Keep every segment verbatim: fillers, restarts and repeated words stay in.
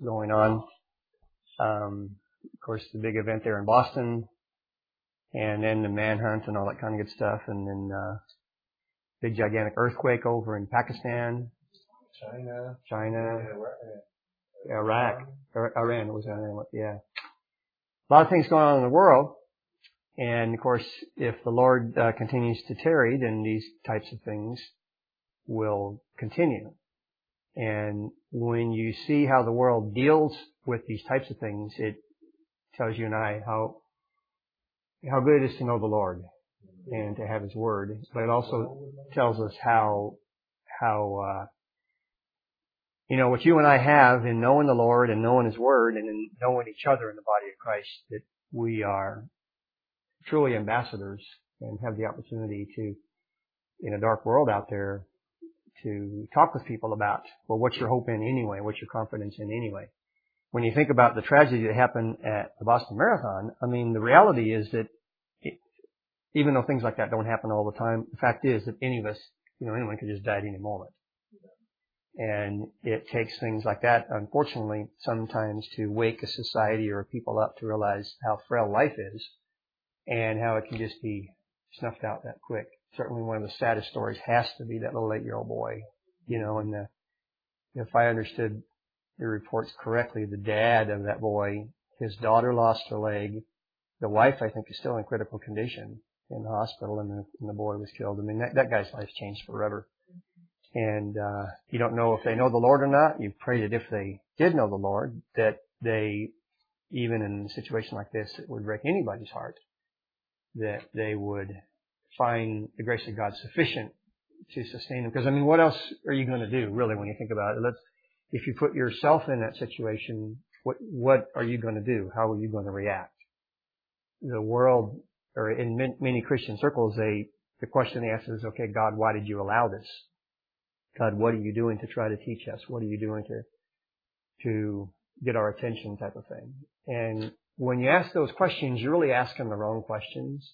going on. Um, of course, the big event there in Boston, and then the manhunt and all that kind of good stuff, and then uh, big gigantic earthquake over in Pakistan, China, China, yeah, Iraq, Iraq Iran was that? Yeah, a lot of things going on in the world, and of course, if the Lord uh, continues to tarry, then these types of things will continue. And when you see how the world deals with these types of things, it tells you and I how how good it is to know the Lord and to have His Word. But it also tells us how how uh, you know what you and I have in knowing the Lord and knowing His Word and in knowing each other in the body of Christ, that we are truly ambassadors and have the opportunity to, in a dark world out there, to talk with people about, well, what's your hope in anyway? What's your confidence in anyway? When you think about the tragedy that happened at the Boston Marathon, I mean, the reality is that it, even though things like that don't happen all the time, the fact is that any of us, you know, anyone could just die at any moment. And it takes things like that, unfortunately, sometimes to wake a society or people up to realize how frail life is and how it can just be snuffed out that quick. Certainly one of the saddest stories has to be that little eight-year-old boy, you know, and the, if I understood the reports correctly, the dad of that boy, his daughter lost her leg. The wife, I think, is still in critical condition in the hospital, and the, and the boy was killed. I mean, that, that guy's life changed forever. And uh you don't know if they know the Lord or not. You pray that if they did know the Lord, that they, even in a situation like this, it would break anybody's heart, that they would find the grace of God sufficient to sustain them. Because, I mean, what else are you going to do, really, when you think about it? Let's, if you put yourself in that situation, what what are you going to do? How are you going to react? The world, or in many Christian circles, they the question they ask is, okay, God, why did you allow this? God, what are you doing to try to teach us? What are you doing to to get our attention, type of thing? And when you ask those questions, you're really asking the wrong questions.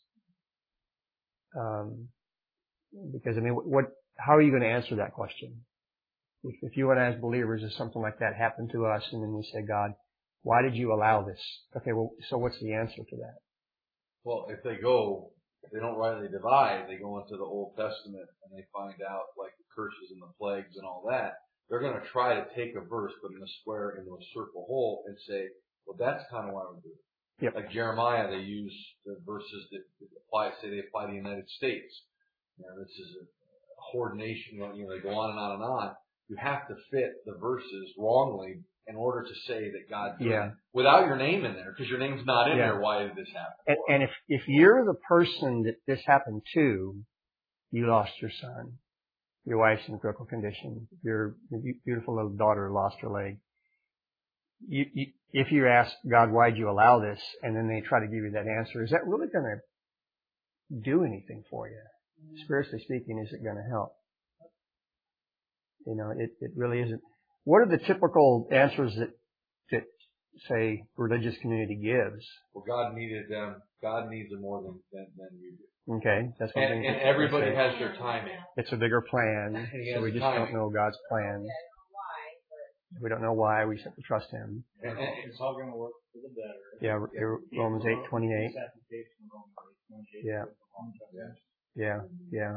Um, because, I mean, what, how are you going to answer that question? If, if you and I as believers, if something like that happened to us, and then we say, God, why did you allow this? Okay, well, so what's the answer to that? Well, if they go, if they don't rightly divide, they go into the Old Testament and they find out, like, the curses and the plagues and all that. They're going to try to take a verse, put in a square, into a circle hole, and say, well, that's kind of why we do it. Yep. Like Jeremiah, they use the verses that apply, say they apply to the United States. You know, this is a horde nation, you know, they go on and on and on. You have to fit the verses wrongly in order to say that God did Yeah. it without your name in there, because your name's not in Yeah. there. Why did this happen? And, and if, if you're the person that this happened to, you lost your son. Your wife's in critical condition. Your beautiful little daughter lost her leg. You, you, if you ask God, why'd you allow this? And then they try to give you that answer, is that really going to do anything for you? Spiritually speaking, is it going to help? You know, it, it really isn't. What are the typical answers that, that, say, religious community gives? Well, God needed them. God needs them more than, than, than you do. Okay, that's one And, thing. and everybody has their timing. It's a bigger plan, so we just don't know God's plan. We don't know why. We just have to trust Him. And, and it's all going to work for the better. Yeah, Romans eight twenty-eight. Yeah, yeah, yeah.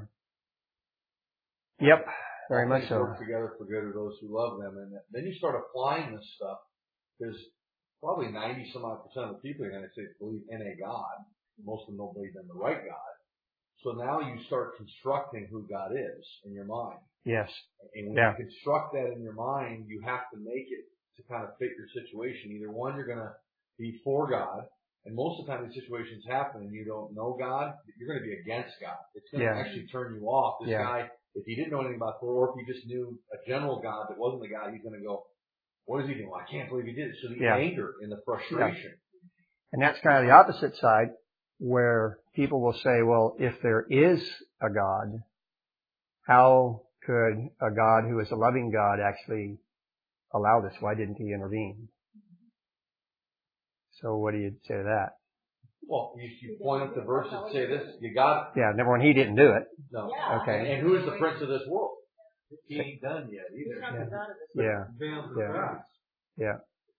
Yep, very much so. Work together for good of those who love them, and then you start applying this stuff. There's probably ninety some odd percent of the people in the United States believe in a God. Most of them don't believe in the right God. So now you start constructing who God is in your mind. Yes. And when yeah. you construct that in your mind, you have to make it to kind of fit your situation. Either one, you're going to be for God, and most of the time these situations happen and you don't know God, you're going to be against God. It's going yeah. to actually turn you off. This yeah. guy, if he didn't know anything about Thor, or if he just knew a general God that wasn't the God, he's going to go, what is he doing? Well, I can't believe he did it. So the yeah. anger and the frustration. Yeah. And that's kind of the opposite side, where people will say, well, if there is a God, how could a God who is a loving God actually allow this? Why didn't He intervene? So what do you say to that? Well, you, you point up the verse and say this, you got it. Yeah, number one, He didn't do it. No. Yeah. Okay. And, and who is the prince of this world? He ain't done yet either. Yeah. Yeah. Yeah. Yeah.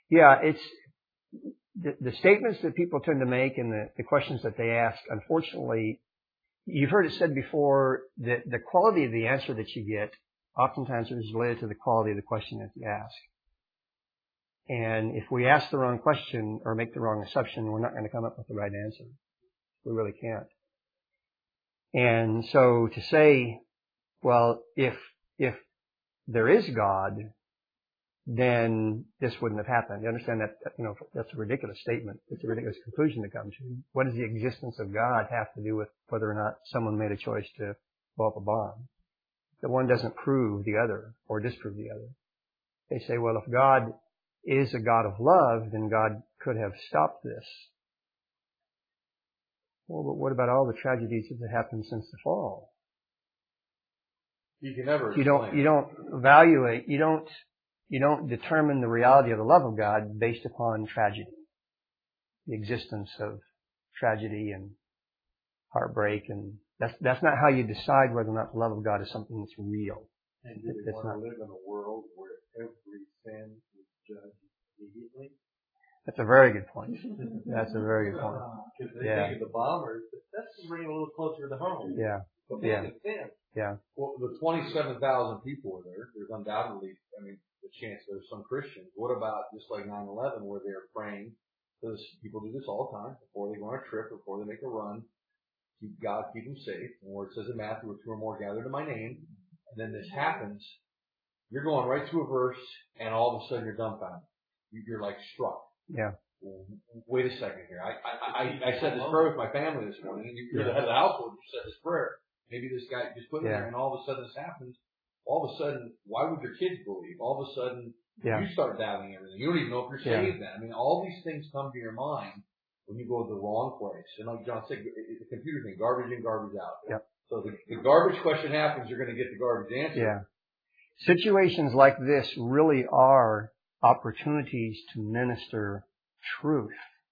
Yeah, it's the, the statements that people tend to make and the, the questions that they ask, unfortunately, you've heard it said before that the quality of the answer that you get oftentimes is related to the quality of the question that you ask. And if we ask the wrong question or make the wrong assumption, we're not going to come up with the right answer. We really can't. And so to say, well, if if there is God, then this wouldn't have happened. You understand that, you know, that's a ridiculous statement. It's a ridiculous conclusion to come to. What does the existence of God have to do with whether or not someone made a choice to blow up a bomb? The one doesn't prove the other or disprove the other. They say, well, if God is a God of love, then God could have stopped this. Well, but what about all the tragedies that have happened since the fall? You can never You don't, you don't evaluate, you don't, you don't determine the reality of the love of God based upon tragedy. The existence of tragedy and heartbreak, and that's, that's not how you decide whether or not the love of God is something that's real. And do we want to live in a world where every sin is judged immediately? That's a very good point. That's a very good point. Because they Yeah. think of the bombers, but that's to bring it a little closer to home. Yeah. But Yeah. man, it's sin. Yeah. Well, the twenty-seven thousand people were there. There's undoubtedly, I mean, the chance there's some Christians. What about just like nine eleven where they're praying? Because people do this all the time before they go on a trip, before they make a run. Keep God, keep them safe. And where it says in Matthew, where two or more gathered in my name, and then this happens, you're going right to a verse, and all of a sudden you're dumbfounded. You're like struck. Yeah. Wait a second here. I, I, I, I said this prayer with my family this morning, and you're the head of the household. You said this prayer. Maybe this guy just put it Yeah. there, and all of a sudden this happens. All of a sudden, why would your kids believe? All of a sudden, Yeah. you start doubting everything. You don't even know if you're Yeah. saved then. I mean, all these things come to your mind when you go to the wrong place. And like John said, it's a computer thing, garbage in, garbage out. Yep. So the, the garbage question happens, you're going to get the garbage answer. Yeah. Situations like this really are opportunities to minister truth.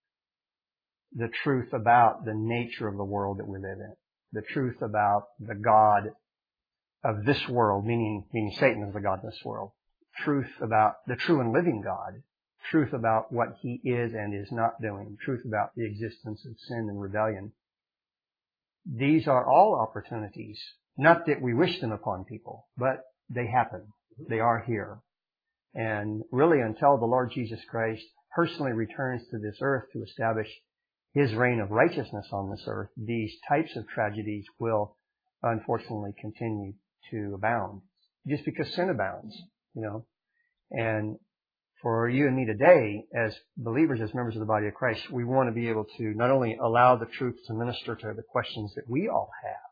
The truth about the nature of the world that we live in. The truth about the God of this world, meaning, meaning Satan is the God of this world. Truth about the true and living God. Truth about what He is and is not doing. Truth about the existence of sin and rebellion. These are all opportunities. Not that we wish them upon people, but they happen. They are here. And really until the Lord Jesus Christ personally returns to this earth to establish His reign of righteousness on this earth, these types of tragedies will unfortunately continue to abound. Just because sin abounds, you know. And for you and me today, as believers, as members of the body of Christ, we want to be able to not only allow the truth to minister to the questions that we all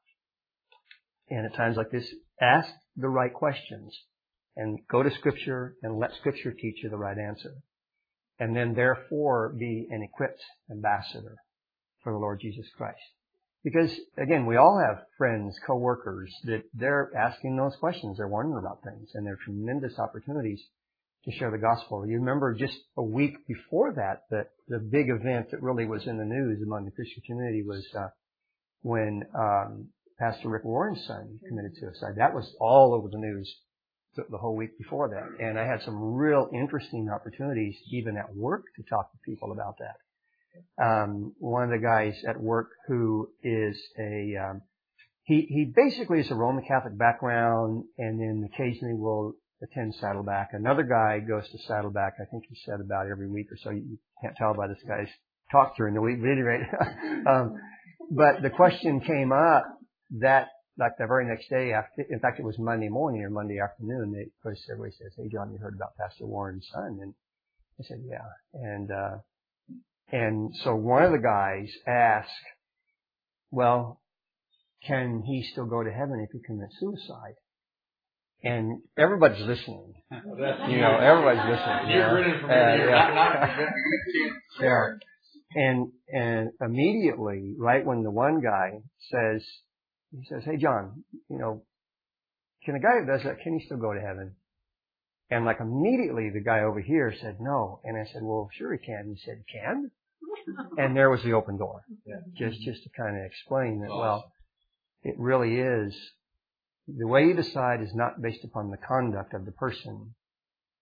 have, and at times like this, ask the right questions, and go to Scripture and let Scripture teach you the right answer. And then therefore be an equipped ambassador for the Lord Jesus Christ. Because again, we all have friends, co-workers that they're asking those questions. They're wondering about things, and they're tremendous opportunities to share the gospel. You remember just a week before that, that the big event that really was in the news among the Christian community was uh, when um, Pastor Rick Warren's son committed suicide. That was all over the news the whole week before that. And I had some real interesting opportunities, even at work, to talk to people about that. Um, one of the guys at work who is a, um, he, he basically is a Roman Catholic background and then occasionally will attend Saddleback. Another guy goes to Saddleback, I think he said about every week or so. You can't tell by this guy's talk during the week, but anyway. um, but the question came up that like the very next day after, in fact, it was Monday morning or Monday afternoon, they, of course, everybody says, "Hey, John, you heard about Pastor Warren's son?" And I said, "Yeah." And, uh, and so one of the guys asked, "Well, can he still go to heaven if he commits suicide?" And everybody's listening. You know, everybody's listening. You're yeah. grinning from uh, ear to ear. yeah. Not, not, yeah. And, and immediately, right when the one guy says, he says, "Hey, John, you know, can a guy who does that, can he still go to heaven?" And like immediately the guy over here said no. And I said, "Well, sure he can." He said, "Can?" And there was the open door. Yeah. Just, just to kind of explain that, well, it really is, the way you decide is not based upon the conduct of the person,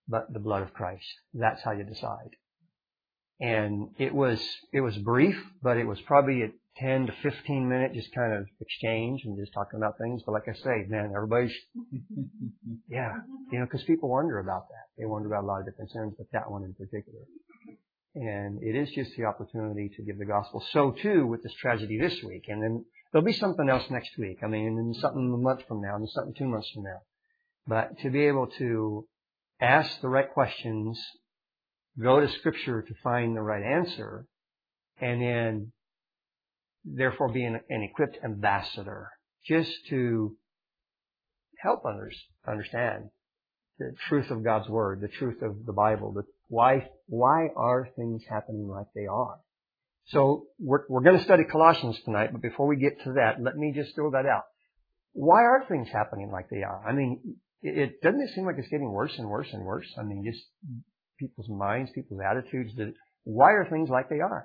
but the blood of Christ. That's how you decide. And it was, it was brief, but it was probably a ten to fifteen minute just kind of exchange and just talking about things. But like I say, man, everybody's, yeah, you know, because people wonder about that. They wonder about a lot of different sins, but that one in particular. And it is just the opportunity to give the gospel. So too with this tragedy this week. And then there'll be something else next week. I mean, and then something a month from now, and something two months from now. But to be able to ask the right questions, go to Scripture to find the right answer, and then therefore be an, an equipped ambassador just to help others understand the truth of God's Word, the truth of the Bible, the why why are things happening like they are. So we're, we're going to study Colossians tonight, but before we get to that, let me just throw that out. Why are things happening like they are? I mean, it, it doesn't it seem like it's getting worse and worse and worse? I mean, just people's minds, people's attitudes. That, why are things like they are?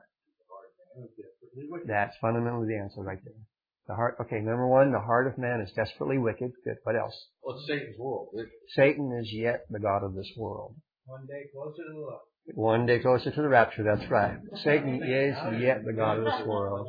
That's fundamentally the answer right there. The heart. Okay, number one, the heart of man is desperately wicked. Good. What else? Well, it's Satan's world. Satan is yet the god of this world. One day closer to the Lord. One day closer to the rapture. That's right. Satan is yet the god of this world.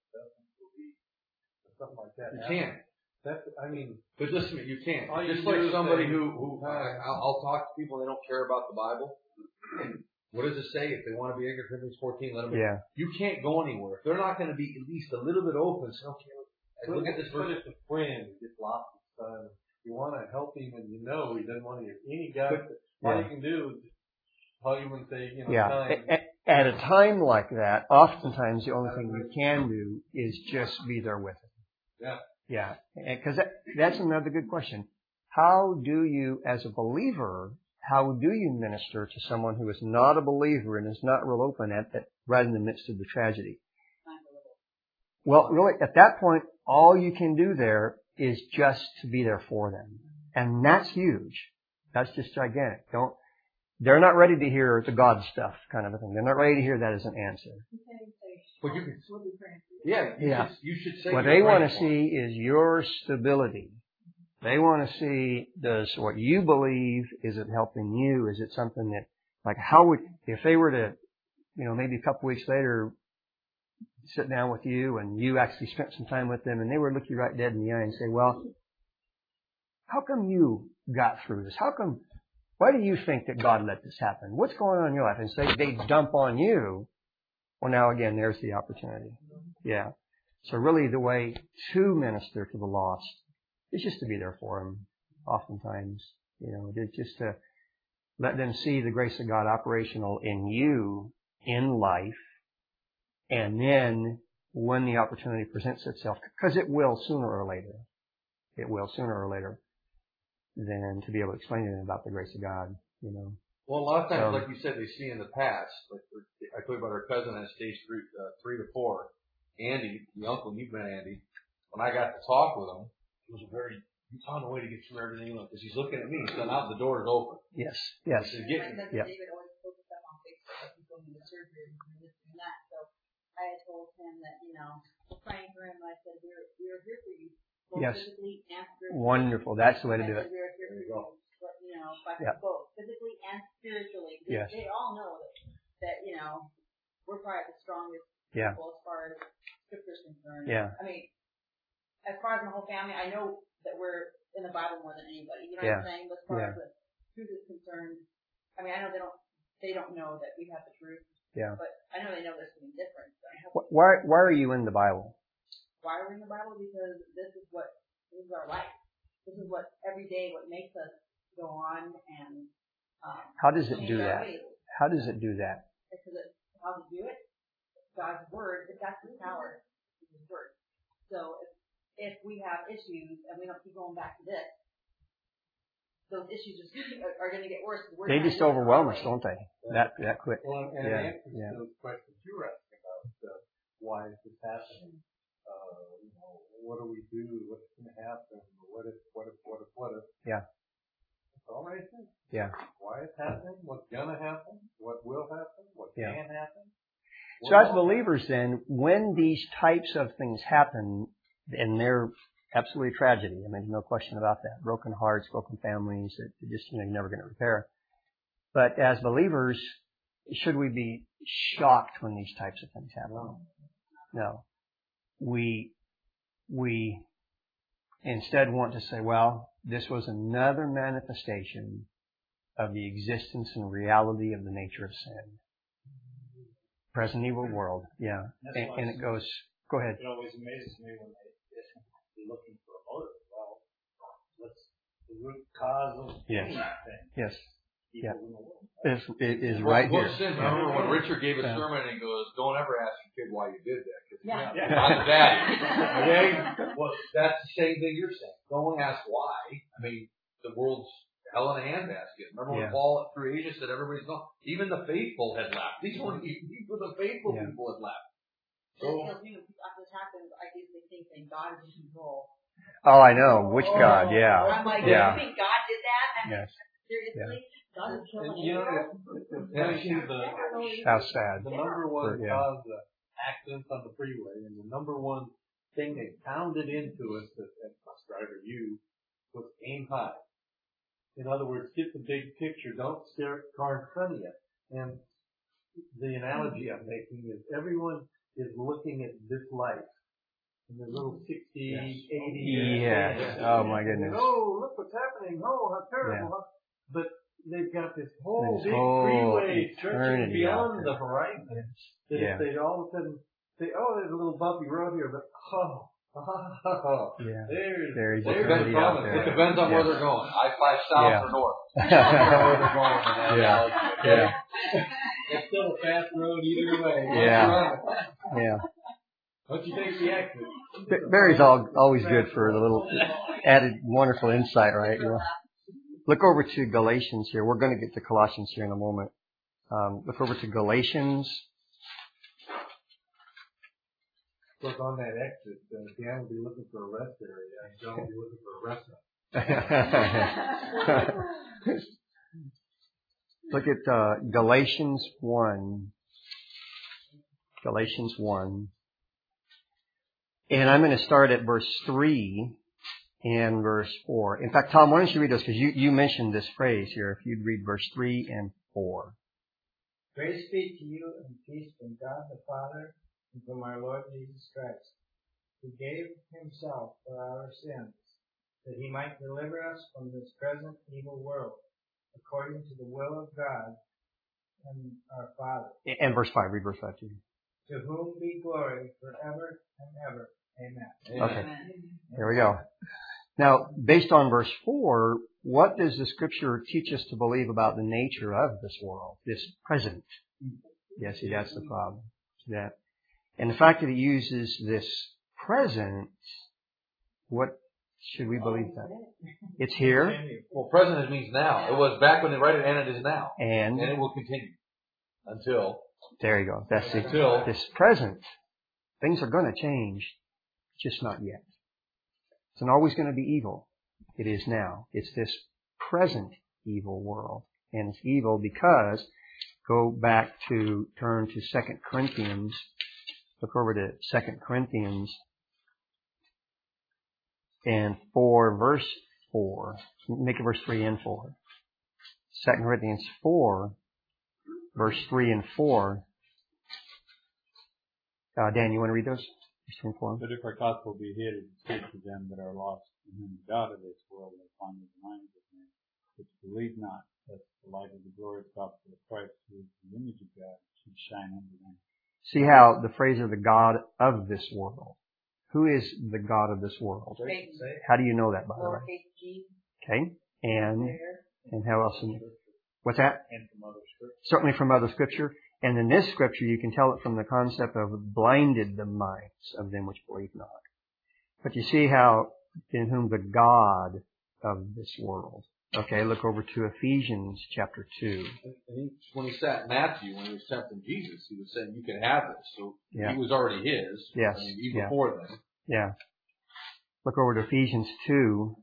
Something like that. You can't. That's, I mean, but listen, you can't. All Just you like do is somebody say, who, who I, I'll, I'll talk to people and they don't care about the Bible. What does it say? If they want to be ignorant, Corinthians fourteen, let them. Yeah. You can't go anywhere. If they're not going to be at least a little bit open, say, okay, look at this But verse. if a friend gets lost his son, you want to help him and you know he doesn't want to hear any guidance. All Yeah. you can do is call him and say, you know, Yeah. time. At, at a time like that, oftentimes the only thing you can do is just be there with him. Yeah. Yeah. Because that, that's another good question. How do you, as a believer, how do you minister to someone who is not a believer and is not real open at that, right in the midst of the tragedy? Well, really, at that point, all you can do there is just to be there for them. And that's huge. That's just gigantic. Don't, they're not ready to hear the God stuff kind of a thing. They're not ready to hear that as an answer. But you can, yeah, you, Yeah. Should, you should say. What they want to see is your stability. They want to see, does what you believe, is it helping you? Is it something that, like, how would, if they were to, you know, maybe a couple weeks later, sit down with you and you actually spent some time with them and they were to look you right dead in the eye and say, well, how come you got through this? How come, why do you think that God let this happen? What's going on in your life? And say they dump on you. Well, now again, there's the opportunity. Yeah. So really the way to minister to the lost is just to be there for them. Oftentimes, you know, it's just to let them see the grace of God operational in you, in life, and then when the opportunity presents itself, because it will sooner or later, it will sooner or later, then to be able to explain to them about the grace of God, you know. Well, a lot of times, Um, like you said, they see in the past. Like I told you about our cousin at stage three, uh, three to four, Andy, the uncle, you've met Andy. When I got to talk with him, it was a very, he found a way to get through everything because he's looking at me. So now the door is open. Yes, yes. He said, get, Yeah. David always focused up on Facebook as he's going into surgery and this and that. So I had told him that, you know, praying for him, I said, we're, we're here for you, both Yes. physically and spiritually. Wonderful. That's the way to I do said, it. we're here There for you go. you, but, you know, but Yeah. both physically and spiritually. Yes. They all know that, that, you know, we're probably the strongest Yeah. people as far as scripture's concerned. Yeah. I mean, as far as my whole family, I know that we're in the Bible more than anybody. You know Yeah. what I'm saying? But as far Yeah. as the truth is concerned, I mean, I know they don't, they don't know that we have the truth. Yeah. But I know they know there's something different. So I have, Wh- Why, why are you in the Bible? why are we in the Bible? Because this is what, this is our life. This is what every day, what makes us go on and, um, How does it change do our that? ways. How does it do that? Because it's how to do it. God's word, if that's the power, is His word. So if, if we have issues and we don't keep going back to this, those issues just are, are going to get worse. We're They trying just to do it overwhelm our us, way. don't they? That, that quick. Well, and Yeah, it answers yeah. those questions you were asking about, uh, why is this happening? Uh, you know, what do we do? What's going to happen? What if, what if, what if, what if? Yeah. It's all right there. Yeah. Why it's happening? What's going to happen? What will happen? What Yeah. can happen? So as believers then, when these types of things happen, and they're absolutely a tragedy, I mean, no question about that. Broken hearts, broken families that just, you know, you're never going to repair. But as believers, should we be shocked when these types of things happen? No. No. We, we instead want to say, well, this was another manifestation of the existence and reality of the nature of sin. Present evil world, yeah. And, and it goes, go ahead. It always amazes me when they, they're looking for a motive. Well, what's the root cause of Yes. anything? Yes. Evil Yeah. in the world. It's, it is Well, right what here. sin? Remember when Richard gave a Yeah. sermon and he goes, "Don't ever ask your kid why you did that." Yeah. Yeah. Not the daddy. Okay? Well, that's the same thing you're saying. Don't ask why. I mean, the world's hell in a handbasket. Remember when Yeah. Paul through Asia said everybody's gone? Even the faithful had left. These weren't even these were the faithful Yeah. people had left. So, you know, you know, after this happens, I do the same thing. God is in control. Oh, I know. Which God? Yeah. I'm like, Yeah. you think God did that? I mean, Yes. seriously? God is killing And, you know, Israel? it's, it's funny too, the, How sad. the number one Yeah. cause of accidents on the freeway, and the number one thing they pounded into us as as bus driver you was aim high. In other words, get the big picture. Don't stare at the car in front of you. And the analogy I'm making is everyone is looking at this life. And the little sixty, eighty years. Yes. Oh my goodness. Oh, look what's happening. Oh, how terrible. Yeah. Huh? But they've got this whole This big whole freeway stretching eternity out beyond there. the horizon. That Yeah. if they'd all of a sudden say, oh, there's a little bumpy road here, but oh, oh, Yeah. there's, There's there's eternity the out promise. there. It depends on where Yeah. they're going. I five south Yeah. or north. I don't know where they're going in that Yeah. analogy. Yeah. It's still a fast road either way. Yeah. Yeah. Don't you take the exit? But Barry's all, always good for the little added wonderful insight, right? Yeah. Look over to Galatians here. We're going to get to Colossians here in a moment. Um, look over to Galatians. Look on that exit. Uh, Dan will be looking for a rest area, and John will be looking for a restaurant. Look at uh, Galatians one. Galatians one. And I'm going to start at verse three and verse four. In fact, Tom, why don't you read those? Because you, you mentioned this phrase here. If you'd read verse three and four. Grace be to you and peace from God the Father and from our Lord Jesus Christ, who gave himself for our sins, that he might deliver us from this present evil world, according to the will of God and our Father. And verse five. Read verse five too. To whom be glory forever and ever. Amen. Okay. There we go. Now, based on verse four, what does the Scripture teach us to believe about the nature of this world, this present? Yes, see, that's the problem. That, and the fact that he uses this present, what should we believe that? It's here, Well, present means now. It was back when they write it, and it is now. and And it will continue until there you go. That's it. Until- This present. Things are going to change, just not yet. It's not always going to be evil. It is now. It's this present evil world. And it's evil because, go back to, turn to Second Corinthians. Look over to Second Corinthians and four, verse four. Make it verse three and four. Second Corinthians four, verse three and four. Uh, Dan, you want to read those? Verse three and four. But if our gospel be hid, it is hid to them that are lost, in whom the God of this world has blinded the minds of men, which believe not, that the light of the glorious gospel of Christ, who is the image of God, should shine unto them. See how the phrase of the God of this world. Who is the God of this world? Satan. How do you know that, by the way? Lowercase g. Okay. And, There. and how else? In, what's that? And from other scriptures. Certainly from other scripture. And in this scripture, you can tell it from the concept of blinded the minds of them which believe not. But you see how, in whom the God of this world. Okay, look over to Ephesians chapter two. And he, when he sat Matthew, when he was tempting Jesus, he was saying, "You can have this." So Yeah. he was already his. Yes. I mean, even Yeah. before then. Yeah. Look over to Ephesians two.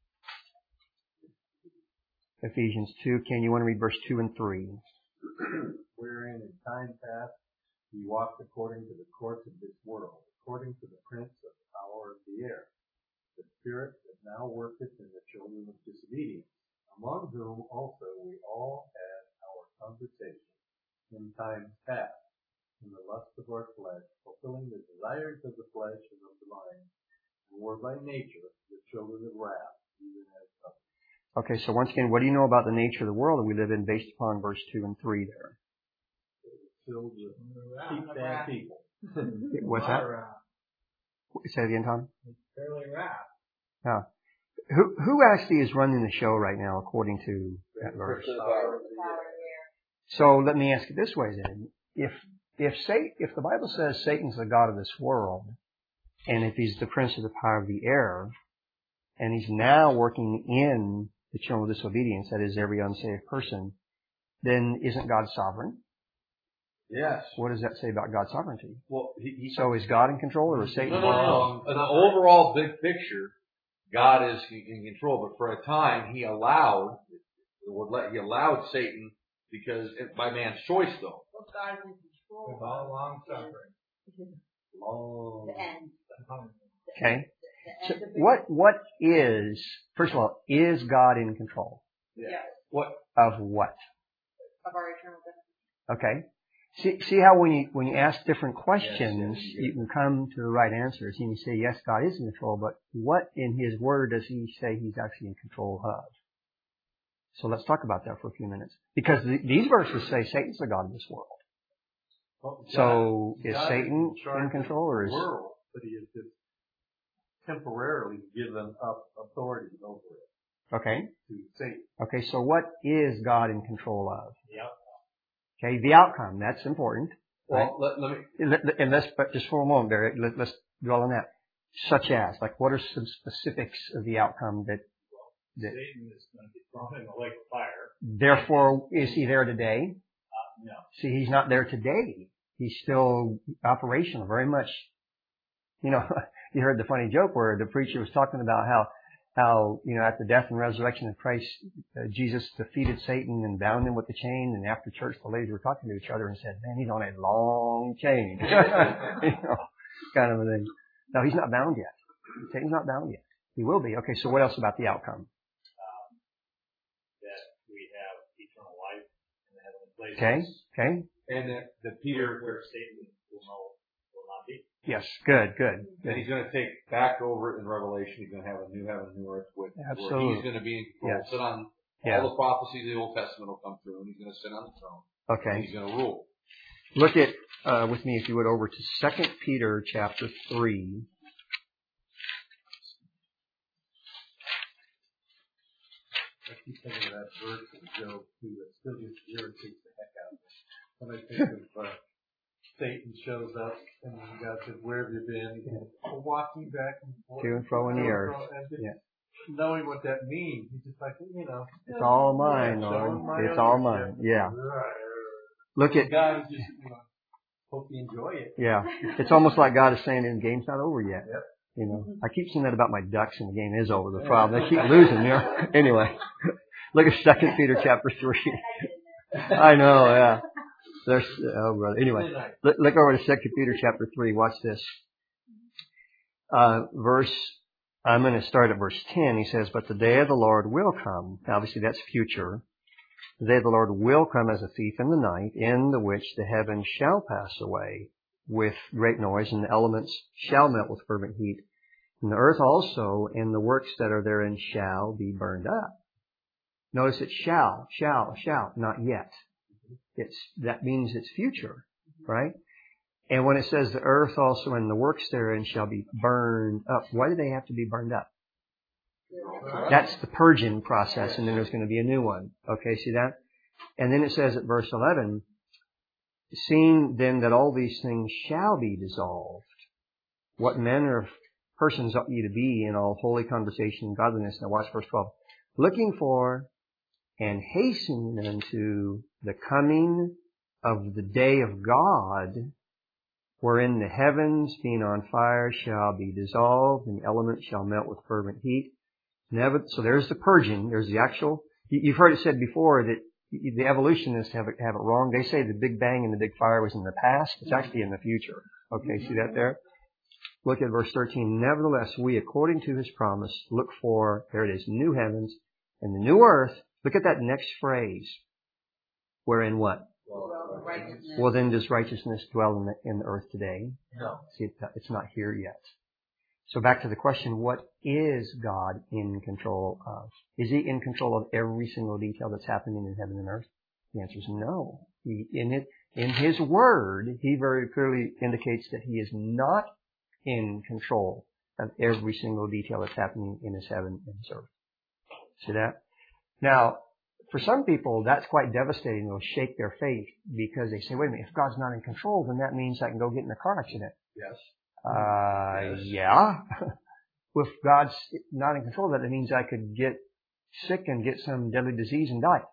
Ephesians two. Ken, you want to read verse two and three? Wherein in time past he walked according to the course of this world, according to the prince of the power of the air, the spirit that now worketh in the children of disobedience, among whom also we all had conversation in times past, in the lust of our flesh, fulfilling the desires of the flesh and of the mind, and were by nature the children of wrath, even as others. Okay, so once again, what do you know about the nature of the world that we live in based upon verse two and three there? Filled with cheap bad people. What's that? Say it again, Tom. It's fairly wrath. Yeah. Who who actually is running the show right now according to that verse? So let me ask it this way then. If if Satan, if the Bible says Satan's the god of this world, and if he's the prince of the power of the air, and he's now working in the children of disobedience, that is every unsaved person, then isn't God sovereign? Yes. What does that say about God's sovereignty? Well, he, he So is God in control or is Satan? No, no, no. In the overall big picture, God is in control. But for a time, He allowed, would let, He allowed Satan because it, by man's choice, though. Well, God is in control. With all long suffering. Long. The end. Okay. The So end of the what what is first of all, is God in control Yeah. Yes, What? of what? of our eternal destiny. Okay. See see how when you when you ask different questions, Yes, yes, you can come to the right answers. You can say, yes, God is in control, but what in His Word does He say He's actually in control of? So let's talk about that for a few minutes. Because the, these verses say Satan's the god of this world. Well, God- So is God Satan charge in control or of is... the world, but He is just temporarily given up authority over it Okay. to Satan. Okay, so what is God in control of? The outcome. Okay, the outcome, that's important. Well, let, let me. Let- let- And let's, but just for a moment there, let, let's dwell on that. Such as, like what are some specifics of the outcome that, that Satan is going to be thrown in the lake of fire. therefore, is he there today? Uh, no. See, he's not there today. He's still operational, very much. You know, you heard the funny joke where the preacher was talking about how, how, you know, at the death and resurrection of Christ, uh, Jesus defeated Satan and bound him with the chain. And after church, the ladies were talking to each other and said, man, he's on a long chain. You know, kind of a thing. No, he's not bound yet. Satan's not bound yet. He will be. Okay, so what else about the outcome? Um, that we have eternal life in the heavenly places. Okay, okay. And that the Peter, Where Satan will, know, will not be. Yes, good, good. that He's going to take back over in Revelation. He's going to have a new heaven, new earth, with where Absolutely. He's going to be in control. Yes. Sit on Yeah. all the prophecies of the Old Testament will come through, and He's going to sit on the throne. And Okay. He's going to rule. Look at, uh, with me, if you would, over to Second Peter chapter three. I keep thinking of that verse in Job too that still just irritates the heck out of me. When I think of uh, Satan shows up and God says, "Where have you been?" He goes, walking back and forth To and fro in the to and earth. fro, and just Yeah. knowing what that means, he's just like, you know, It's all mine, yeah, Lord. showing my It's all ownership. mine. Yeah. Look at, God just, you know, hope you enjoy it. yeah. It's almost like God is saying, the game's not over yet. Yep. You know, I keep saying that about my Ducks, and the game is over. The problem, they keep losing. You know. Anyway, look at Second Peter chapter three. I know, yeah. There's, oh brother. Anyway, look, look over to Second Peter chapter three. Watch this. Uh, verse. I'm going to start at verse ten. He says, "But the day of the Lord will come." Obviously, that's future. "The day of the Lord will come as a thief in the night, in the which the heavens shall pass away with great noise, and the elements shall melt with fervent heat. And the earth also and the works that are therein shall be burned up." Notice it shall, shall, shall, not yet. It's, that means it's future, right? And when it says the earth also and the works therein shall be burned up, why do they have to be burned up? That's the purging process, and then there's going to be a new one. Okay, see that? And then it says at verse eleven, "Seeing then that all these things shall be dissolved, what manner of persons ought ye to be in all holy conversation and godliness?" Now watch verse twelve. "Looking for and hastening unto the coming of the day of God, wherein the heavens being on fire shall be dissolved, and the elements shall melt with fervent heat." Never, so there's the purging. There's the actual. You've heard it said before that the evolutionists have it, have it wrong. They say the Big Bang and the Big Fire was in the past. It's actually in the future. Okay, see that there? Look at verse thirteen. "Nevertheless, we, according to His promise, look for," there it is, "new heavens and the new earth." Look at that next phrase. Wherein what? Well, righteousness. Well, then does righteousness dwell in the, in the earth today? No. See, it's not here yet. So back to the question, what is God in control of? Is He in control of every single detail that's happening in heaven and earth? The answer is no. He, in it, in His Word, He very clearly indicates that He is not in control of every single detail that's happening in His heaven and His earth. See that? Now, for some people, that's quite devastating. It'll shake their faith because they say, wait a minute, if God's not in control, then that means I can go get in a car accident. Yes. Uh, Yes. yeah. If God's not in control, that means I could get sick and get some deadly disease and die.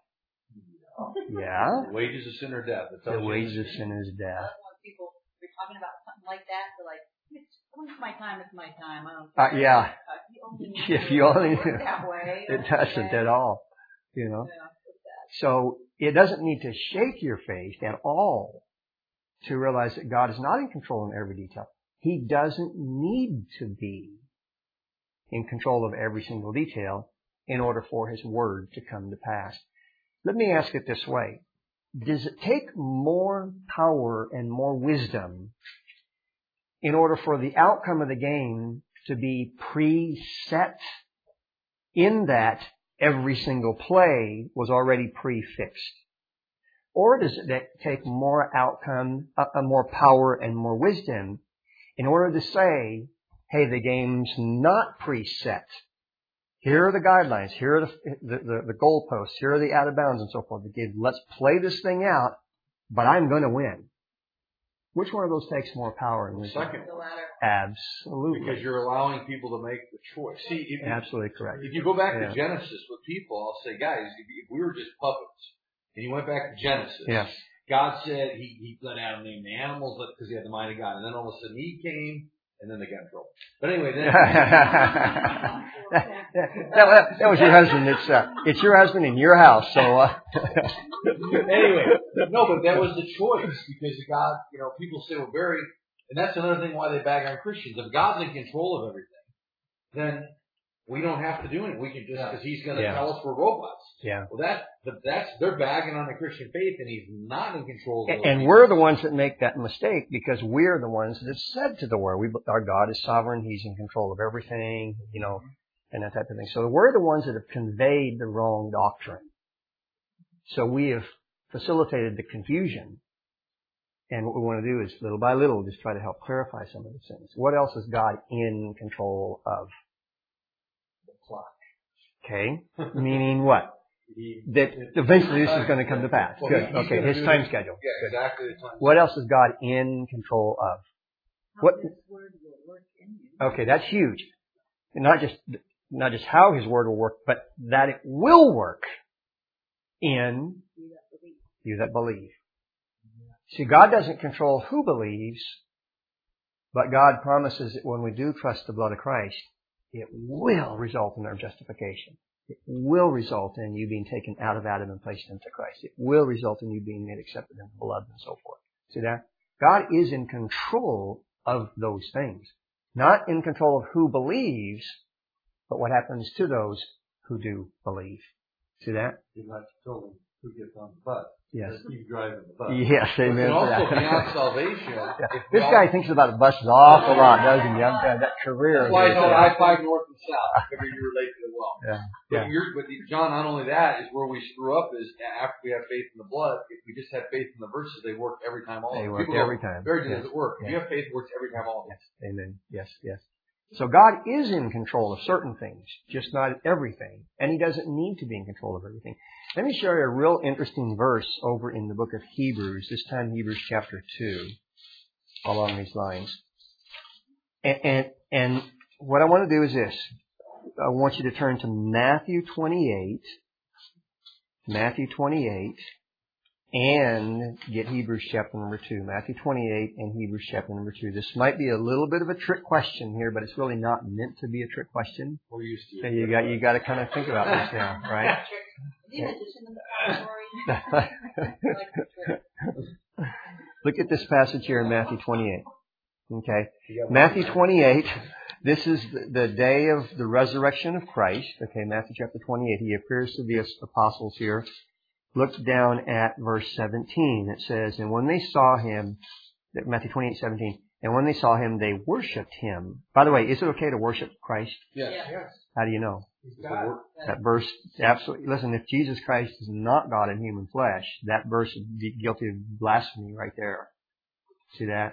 Yeah. The wages of sin are death. That's The wages of sin is death. When people are talking about something like that, they're like, it's, when it's my time, it's my time. I don't Uh, care. yeah. Uh, if you only knew If you only it knew. worked that way. It doesn't at all. You know? Yeah, it's that. So it doesn't need to shake your faith at all to realize that God is not in control in every detail. He doesn't need to be in control of every single detail in order for His Word to come to pass. Let me ask it this way. Does it take more power and more wisdom in order for the outcome of the game to be preset in that every single play was already prefixed? Or does it take more outcome, uh, more power and more wisdom in order to say, hey, the game's not preset. Here are the guidelines. Here are the, the, the, the goalposts. Here are the out of bounds and so forth. Again, let's play this thing out, but I'm going to win. Which one of those takes more power and wisdom? Second. The latter. Absolutely. Because you're allowing people to make the choice. See, if you, Absolutely correct. if you go back Yeah. to Genesis with people, I'll say, guys, if, if we were just puppets, and you went back to Genesis, Yes. God said He, he let Adam name the animals because He had the mind of God, and then all of a sudden Eve came, and then they got in trouble. But anyway, then that, that, that was your husband. It's uh, it's your husband in your house. So uh. anyway, no, but that was the choice because God, you know, people say, well, very, and that's another thing why they bag on Christians. If God's in control of everything, then we don't have to do anything. We can just, because He's going to Yeah. tell us we're robots. Yeah. Well, that, that's, they're bagging on the Christian faith, and He's not in control of And, those and people. we're the ones that make that mistake because we're the ones that have said to the Word, we, our God is sovereign, He's in control of everything, you know, and that type of thing. So we're the ones that have conveyed the wrong doctrine. So we have facilitated the confusion. And what we want to do is little by little just try to help clarify some of these things. What else is God in control of? The clock. Okay? Meaning what? He, That eventually this is going to come to pass. Well, Good. he's Okay, gonna His do time this- schedule. Yeah, exactly the time. What else is God in control of? How What- this word will work in you. Okay, that's huge. And not just not just how His Word will work, but that it will work in You that believe. you that believe. See, God doesn't control who believes, but God promises that when we do trust the blood of Christ, it will result in our justification. It will result in you being taken out of Adam and placed into Christ. It will result in you being made accepted in the beloved and so forth. See that? God is in control of those things. Not in control of who believes, but what happens to those who do believe. See that? You'd like to tell them who gets on the bus. Yes. Or keep driving the bus. Yes, amen. And for also that. beyond salvation, Yeah. if This God- guy thinks about buses an awful lot, doesn't he? I'm, uh, that career. That's why I is, know uh, I five north and south. I figure you relate to it well. Yeah. But Yeah. you're, but John, not only that is where we screw up is after we have faith in the blood. If we just have faith in the verses, they work every time. All They of them. work People go, every time. Very Yes. good. Does it work? If Yes. you have faith, it works every time. All of them. Yes. Amen. Yes, yes. So God is in control of certain things, just not everything. And He doesn't need to be in control of everything. Let me show you a real interesting verse over in the book of Hebrews, this time Hebrews chapter two, along these lines. And, and, and what I want to do is this. I want you to turn to Matthew twenty-eight, Matthew twenty-eight, and get Hebrews chapter number two. Matthew twenty-eight and Hebrews chapter number two. This might be a little bit of a trick question here, but it's really not meant to be a trick question. We're used to So it. you got you got to kind of think about this now, right? Is the addition of the category? Like the trick. Look at this passage here in Matthew twenty-eight. Okay, You got Matthew one. twenty-eight. This is the, the day of the resurrection of Christ. Okay, Matthew chapter twenty-eight. He appears to the apostles here. look down at verse seventeen. It says, and when they saw him, Matthew twenty-eight seventeen, and when they saw him, they worshipped him. By the way, is it okay to worship Christ? Yes. Yes. How do you know? He's God. That verse, absolutely. Listen, if Jesus Christ is not God in human flesh, that verse would be guilty of blasphemy right there. See that?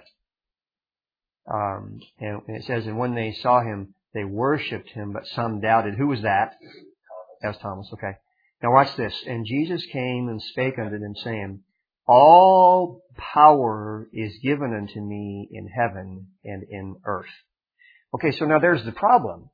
Um, and it says, and when they saw him, they worshipped him, but some doubted. Who was that? That was Thomas. Okay. Now watch this. And Jesus came and spake unto them, saying, all power is given unto me in heaven and in earth. Okay, so now there's the problem.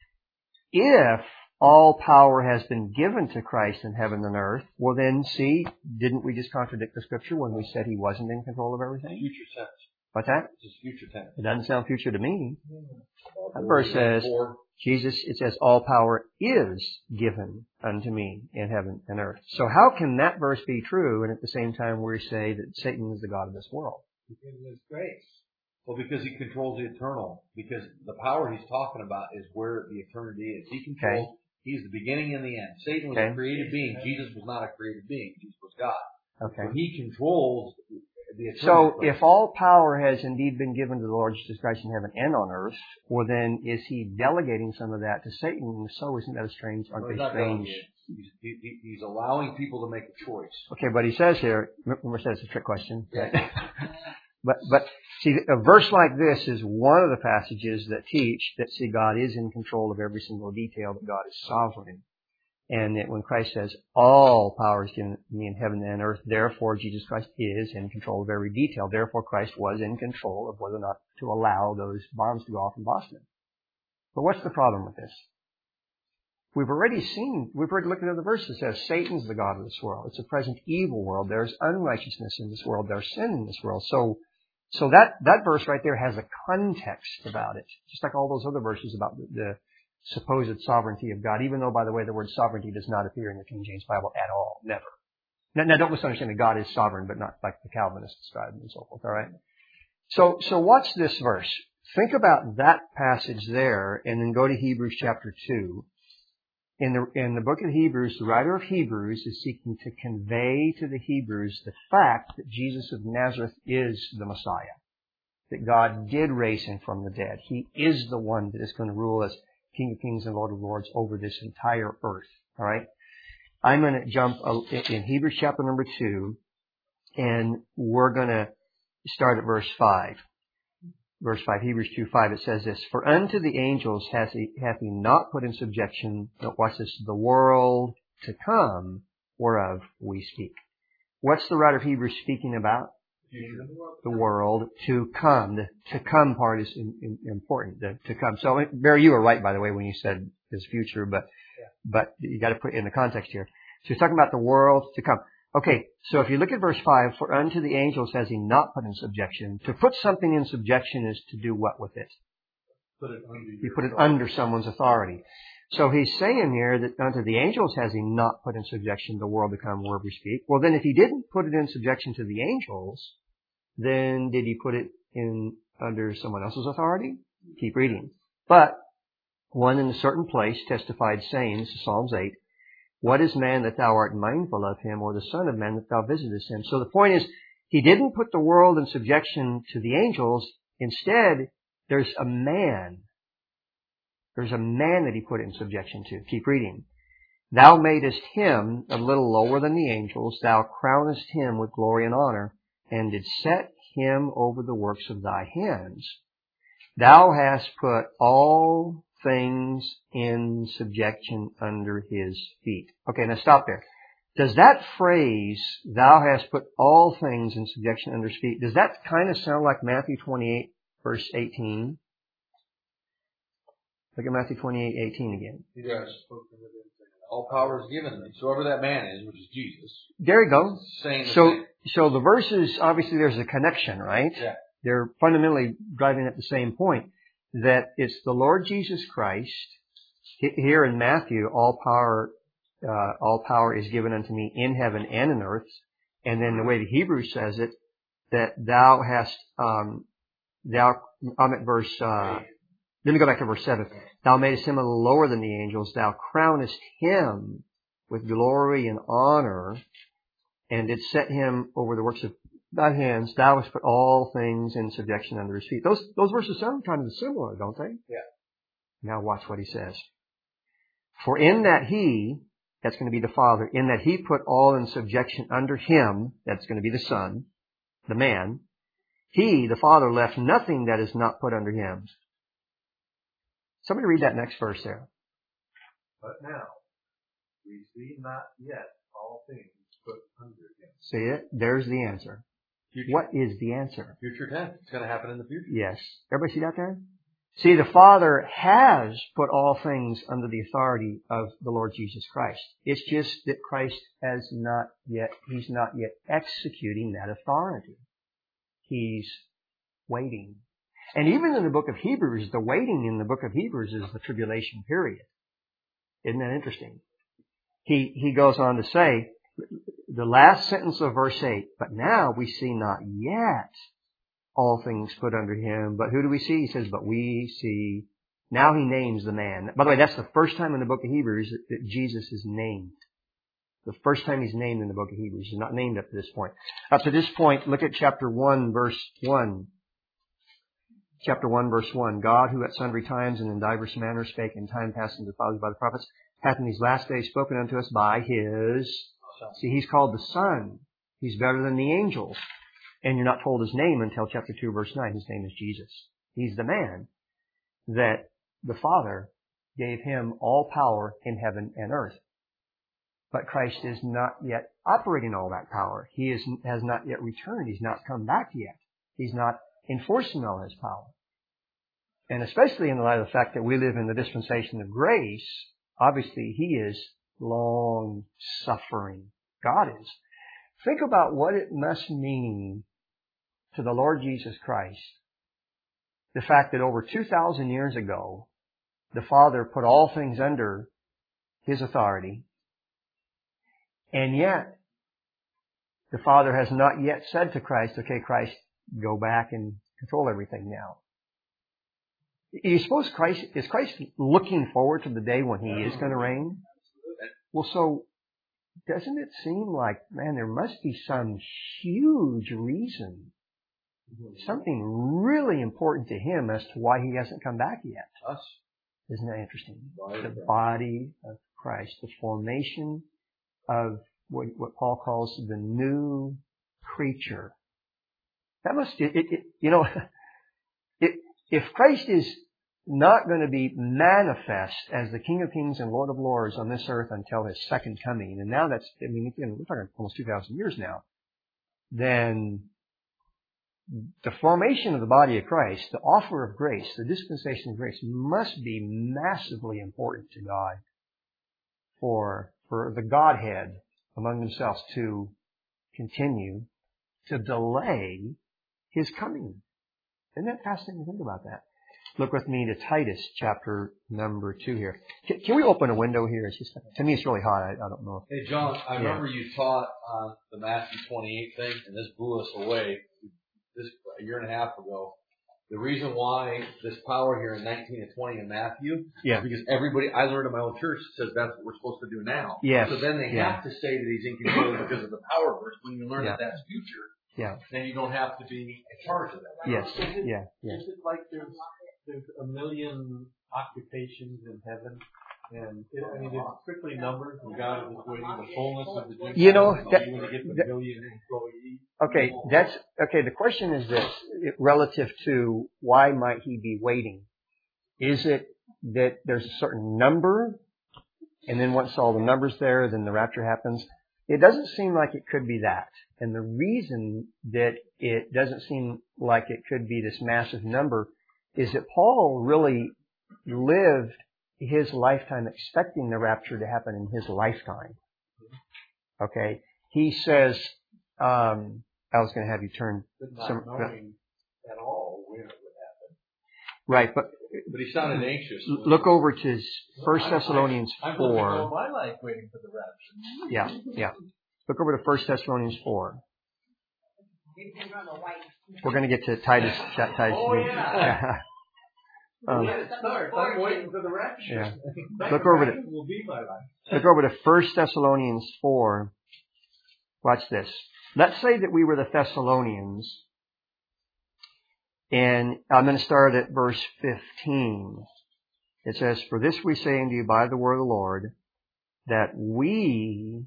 If all power has been given to Christ in heaven and earth, well then, see, didn't we just contradict the scripture when we said he wasn't in control of everything? Future tense. What's that? It's future tense. It doesn't sound future to me. That verse says, Jesus, it says, all power is given unto me in heaven and earth. So how can that verse be true and at the same time we say that Satan is the god of this world? Because of his grace. Well, because he controls the eternal. Because the power he's talking about is where the eternity is. He controls, okay. He's the beginning and the end. Satan was okay. a created being. Jesus was not a created being. Jesus was God. Okay. So he controls the eternity. So if all power has indeed been given to the Lord Jesus Christ in heaven and on earth, well then is he delegating some of that to Satan? And so isn't that a strange, aren't well, they strange? He's, he, he's allowing people to make a choice. Okay, but he says here, remember I said it's a trick question. Yeah. But, but, see, a verse like this is one of the passages that teach that, see, God is in control of every single detail, that God is sovereign. And that when Christ says, all power is given me in heaven and earth, therefore Jesus Christ is in control of every detail. Therefore Christ was in control of whether or not to allow those bombs to go off in Boston. But what's the problem with this? We've already seen, we've already looked at other verses that says Satan's the god of this world. It's a present evil world. There's unrighteousness in this world. There's sin in this world. So, So that, that verse right there has a context about it, just like all those other verses about the, the supposed sovereignty of God, even though, by the way, the word sovereignty does not appear in the King James Bible at all. Never. Now, now don't misunderstand that God is sovereign, but not like the Calvinists describe and so forth, all right? So, so watch this verse. Think about that passage there and then go to Hebrews chapter two. In the, in the book of Hebrews, the writer of Hebrews is seeking to convey to the Hebrews the fact that Jesus of Nazareth is the Messiah. That God did raise him from the dead. He is the one that is going to rule as King of Kings and Lord of Lords over this entire earth. Alright? I'm going to jump in Hebrews chapter number two, and we're going to start at verse five. Verse five, Hebrews two five, it says this, for unto the angels hath he, hath he not put in subjection, but watch this, the world to come, whereof we speak. What's the writer of Hebrews speaking about? The world to come. The to come part is in, in, important, the to come. So, Barry, you were right, by the way, when you said his future, but, yeah. but you got to put it in the context here. So he's talking about the world to come. Okay, so if you look at verse five, for unto the angels has he not put in subjection. To put something in subjection is to do what with it? Put it under you put it under someone's authority. So he's saying here that unto the angels has he not put in subjection the world to come where we speak. Well, then if he didn't put it in subjection to the angels, then did he put it in under someone else's authority? Keep reading. But one in a certain place testified, saying, this is Psalms eight, what is man that thou art mindful of him, or the son of man that thou visitest him? So the point is, he didn't put the world in subjection to the angels. Instead, there's a man. There's a man that he put it in subjection to. Keep reading. Thou madest him a little lower than the angels. Thou crownest him with glory and honor, and didst set him over the works of thy hands. Thou hast put all things in subjection under his feet. Okay, now stop there. Does that phrase, thou hast put all things in subjection under his feet, does that kind of sound like Matthew twenty-eight, verse eighteen? Look at Matthew twenty-eight, eighteen again. He does. All power is given me. So whoever that man is, which is Jesus. There you go. Saying the so, same. so the verses, obviously there's a connection, right? Yeah. They're fundamentally driving at the same point. That it's the Lord Jesus Christ. Here in Matthew, all power, uh, all power is given unto me in heaven and in earth. And then the way the Hebrew says it, that thou hast, um, thou, I'm at verse, uh, let me go back to verse seven. Thou madest him a little lower than the angels. Thou crownest him with glory and honor, and did set him over the works of thy hands. Thou hast put all things in subjection under his feet. Those, those verses sound kind of similar, don't they? Yeah. Now watch what he says. For in that he, that's going to be the Father, in that he put all in subjection under him, that's going to be the Son, the man, he, the Father, left nothing that is not put under him. Somebody read that next verse there. But now, we see not yet all things put under him. See it? There's the answer. Future. What is the answer? Future tense. It's going to happen in the future. Yes. Everybody see that there? See, the Father has put all things under the authority of the Lord Jesus Christ. It's just that Christ has not yet, He's not yet executing that authority. He's waiting. And even in the book of Hebrews, the waiting in the book of Hebrews is the tribulation period. Isn't that interesting? He, he goes on to say, the last sentence of verse eight, but now we see not yet all things put under him. But who do we see? He says, but we see. Now he names the man. By the way, that's the first time in the book of Hebrews that, that Jesus is named. The first time he's named in the book of Hebrews. He's not named up to this point. Up to this point, look at chapter one, verse one. Chapter one, verse one. God, who at sundry times and in divers manners spake in time past unto the fathers by the prophets, hath in these last days spoken unto us by his. See, he's called the Son. He's better than the angels. And you're not told his name until chapter two, verse nine. His name is Jesus. He's the man that the Father gave him all power in heaven and earth. But Christ is not yet operating all that power. He is, has not yet returned. He's not come back yet. He's not enforcing all his power. And especially in the light of the fact that we live in the dispensation of grace, obviously he is long suffering. God is. Think about what it must mean to the Lord Jesus Christ, the fact that over two thousand years ago, the Father put all things under his authority, and yet the Father has not yet said to Christ, okay, Christ, go back and control everything now. You suppose Christ, is Christ looking forward to the day when he is going to reign? Well, so doesn't it seem like, man, there must be some huge reason, something really important to him as to why he hasn't come back yet? Us. Isn't that interesting? Body The body of Christ, the formation of what, what Paul calls the new creature. That must, it, it, it, you know, it, if Christ is not going to be manifest as the King of Kings and Lord of Lords on this earth until his second coming, and now that's, I mean, we're talking almost two thousand years now, then the formation of the body of Christ, the offer of grace, the dispensation of grace must be massively important to God for, for the Godhead among themselves to continue to delay his coming. Isn't that fascinating to think about that? Look with me to Titus chapter number two here. Can, can we open a window here? It's just, to me, it's really hot. I, I don't know. Hey, John, I Yeah. remember you taught on the Matthew twenty-eight thing, and this blew us away this a year and a half ago. The reason why this power here in nineteen and twenty in Matthew Yeah. is because everybody, I learned in my own church, says that's what we're supposed to do now. Yes. So then they Yeah. have to say that he's in control because of the power verse. When you learn Yeah. that that's future, Yeah. then you don't have to be in charge of that. Yes. Is it, Yeah. Yeah. is it like there's there's a million occupations in heaven, and it, I mean it's strictly numbers, and God is waiting the fullness of the Gentiles. You know, that- when you get the that- million employees. Okay, that's, okay, the question is this, it, relative to why might he be waiting? Is it that there's a certain number, and then once all the numbers there, then the rapture happens? It doesn't seem like it could be that. And the reason that it doesn't seem like it could be this massive number is that Paul really lived his lifetime expecting the rapture to happen in his lifetime. Okay? He says, um, I was going to have you turn But not some, knowing at all when it would happen. right, but But he sounded anxious. look over to First I'm- Thessalonians I'm living all four. my life waiting for the rapture. Yeah, yeah. Look over to First Thessalonians four. We're going to get to Titus. Titus. Oh, yeah. um, Yeah, it starts. I'm waiting for the rapture. Yeah. That Look over to- rapture will be my life. Look over to First Thessalonians four. Watch this. Let's say that we were the Thessalonians. And I'm going to start at verse fifteen. It says, "For this we say unto you by the word of the Lord, that we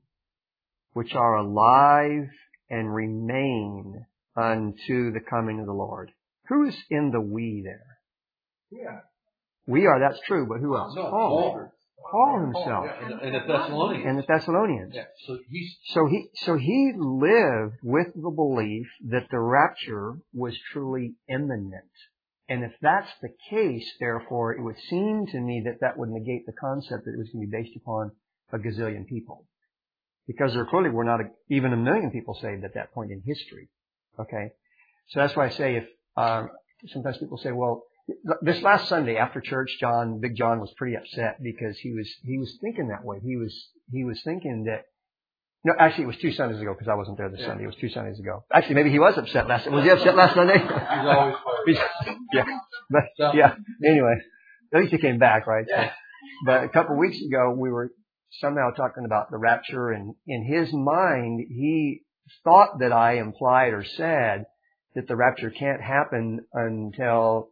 which are alive and remain unto the coming of the Lord." Who's in the we there? Yeah. We are, that's true, but who else? No, Paul. Paul. Paul himself. Yeah, and, and the Thessalonians. And the Thessalonians. Yeah, so he's So he, so he lived with the belief that the rapture was truly imminent. And if that's the case, therefore, it would seem to me that that would negate the concept that it was going to be based upon a gazillion people. Because there clearly were not a, even a million people saved at that point in history. Okay? So that's why I say if, um, sometimes people say, well, this last Sunday after church, John, Big John was pretty upset because he was, he was thinking that way. He was, he was thinking that, no, actually it was two Sundays ago because I wasn't there this Yeah. Sunday. It was two Sundays ago. Actually, maybe he was upset last, was he upset last Sunday? he's always fired. yeah. But, yeah. Anyway, at least he came back, right? Yeah. But a couple of weeks ago, we were somehow talking about the rapture, and in his mind, he thought that I implied or said that the rapture can't happen until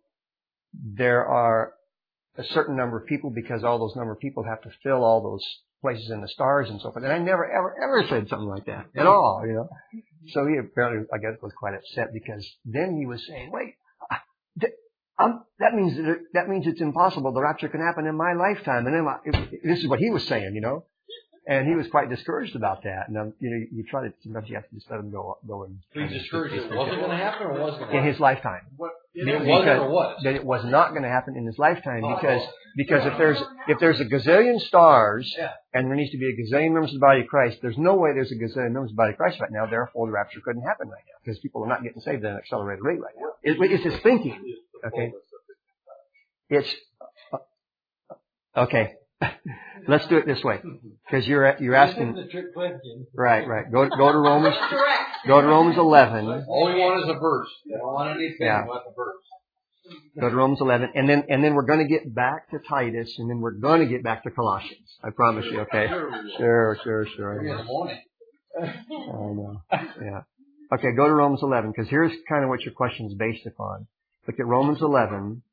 there are a certain number of people, because all those number of people have to fill all those places in the stars and so forth. And I never, ever, ever said something like that at all, you know. So he apparently, I guess, was quite upset because then he was saying, wait, th- um, that means that, it, that means it's impossible. The rapture can happen in my lifetime. And then my, it, this is what he was saying, you know. And he was quite discouraged about that. And, um, you know, you try to, sometimes you have to just let him go, go and. He's discouraged. It wasn't going to happen or was going to happen? In his lifetime. What? It It wasn't or was? That it was not going to happen in his lifetime Oh. because, because if there's, if there's a gazillion stars Yeah. and there needs to be a gazillion members of the body of Christ, there's no way there's a gazillion members of the body of Christ right now. Therefore, the rapture couldn't happen right now because people are not getting saved at an accelerated rate right now. It, it's his thinking. Okay. It's, okay. Let's do it this way. Because you're, you're asking. This is a trick question. Right, right. Go, go to Romans, Correct. go to Romans eleven. All we want is a verse. We don't want anything Yeah. but the verse. Go to Romans eleven, and then and then we're going to get back to Titus, and then we're going to get back to Colossians. I promise you. Okay. Sure, sure, sure. Three in the morning. I know. Yeah. Okay. Go to Romans eleven, because here's kind of what your question is based upon. Look at Romans eleven,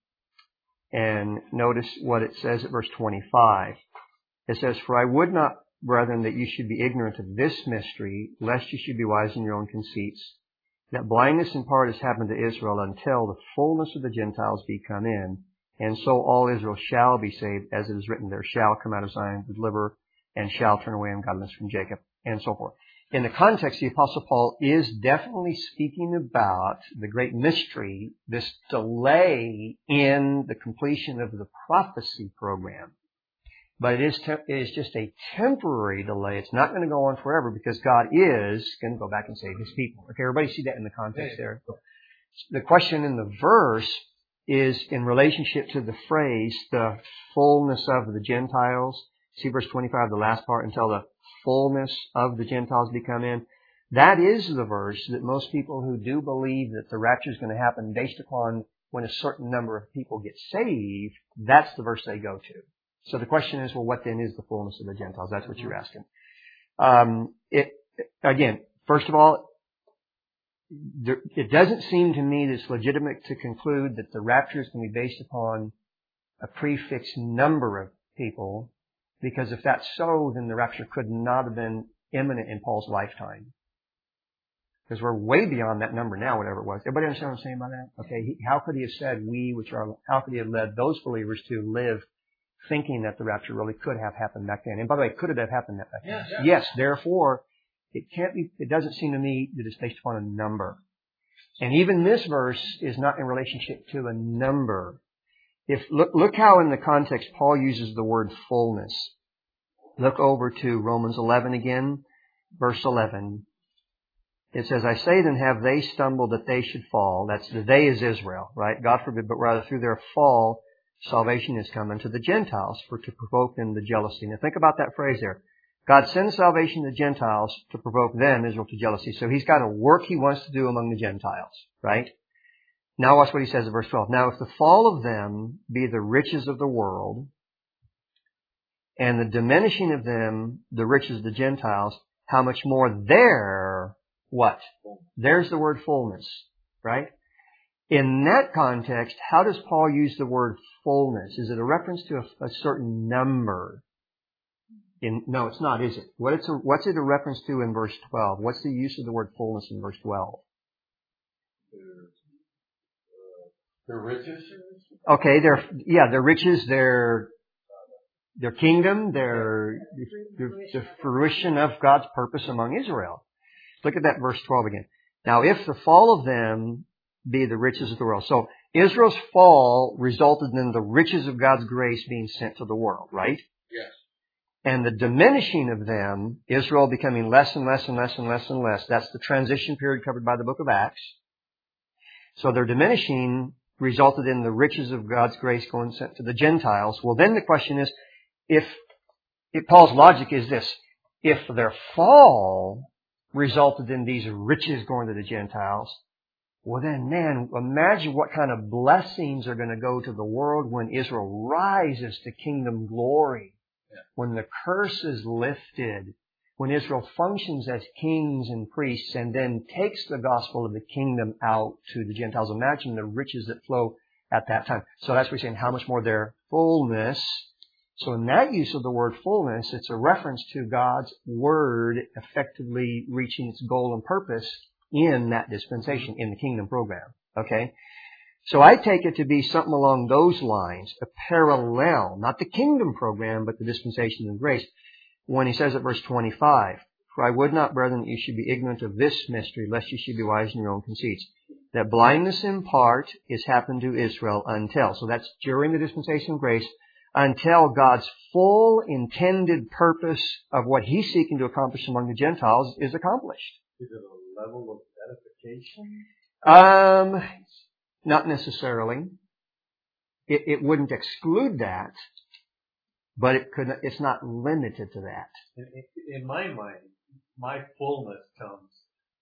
and notice what it says at verse twenty-five. It says, "For I would not, brethren, that you should be ignorant of this mystery, lest you should be wise in your own conceits, that blindness in part has happened to Israel until the fullness of the Gentiles be come in, and so all Israel shall be saved, as it is written, there shall come out of Zion the deliverer, and shall turn away ungodliness from Jacob," and so forth. In the context, the Apostle Paul is definitely speaking about the great mystery, this delay in the completion of the prophecy program. But it is, te- it is just a temporary delay. It's not going to go on forever because God is going to go back and save His people. Okay, everybody see that in the context there? The question in the verse is in relationship to the phrase, the fullness of the Gentiles. See verse twenty-five, the last part, until the fullness of the Gentiles be come in. That is the verse that most people who do believe that the rapture is going to happen based upon when a certain number of people get saved, that's the verse they go to. So the question is, well, what then is the fullness of the Gentiles? That's what you're asking. Um, it, again, first of all, there, it doesn't seem to me that it's legitimate to conclude that the rapture is going to be based upon a prefixed number of people, because if that's so, then the rapture could not have been imminent in Paul's lifetime. Because we're way beyond that number now, whatever it was. Everybody understand what I'm saying about that? Okay, he, how could he have said we, which are, how could he have led those believers to live thinking that the rapture really could have happened back then? And by the way, could it have happened back then? Yeah, yeah. Yes, therefore, it can't be, it doesn't seem to me that it's based upon a number. And even this verse is not in relationship to a number. If, look, look how in the context Paul uses the word fullness. Look over to Romans eleven again, verse eleven. It says, "I say then, have they stumbled that they should fall?" That's the they is Israel, right? God forbid, but rather through their fall, salvation is come unto the Gentiles, for to provoke them to jealousy. Now think about that phrase there. God sends salvation to the Gentiles to provoke them, Israel, to jealousy. So He's got a work He wants to do among the Gentiles, right? Now watch what He says in verse twelve. "Now if the fall of them be the riches of the world, and the diminishing of them the riches of the Gentiles, how much more their what? There's the word fullness, right? In that context, how does Paul use the word fullness? Is it a reference to a, a certain number? In, no, it's not, is it? What it's a, what's it a reference to in verse twelve? What's the use of the word fullness in verse twelve? Their riches? Okay, their, yeah, their riches, their, their kingdom, their, the, the fruition of God's purpose among Israel. Look at that verse twelve again. Now, if the fall of them be the riches of the world. So, Israel's fall resulted in the riches of God's grace being sent to the world, right? Yes. And the diminishing of them, Israel becoming less and less and less and less and less, that's the transition period covered by the book of Acts. So their diminishing resulted in the riches of God's grace going sent to the Gentiles. Well, then the question is, if, if Paul's logic is this, if their fall resulted in these riches going to the Gentiles, well then, man, imagine what kind of blessings are going to go to the world when Israel rises to kingdom glory. Yeah. When the curse is lifted, when Israel functions as kings and priests and then takes the gospel of the kingdom out to the Gentiles. Imagine the riches that flow at that time. So that's what we're saying, how much more their fullness. So in that use of the word fullness, it's a reference to God's word effectively reaching its goal and purpose in that dispensation, in the kingdom program. Okay? So I take it to be something along those lines, a parallel, not the kingdom program, but the dispensation of grace. When he says at verse twenty-five, for I would not, brethren, that you should be ignorant of this mystery, lest you should be wise in your own conceits. That blindness in part is happened to Israel until, so that's during the dispensation of grace, until God's full intended purpose of what He's seeking to accomplish among the Gentiles is accomplished. Is it a level of edification? Um, not necessarily. It, it wouldn't exclude that, but it could. It's not limited to that. In, in my mind, my fullness comes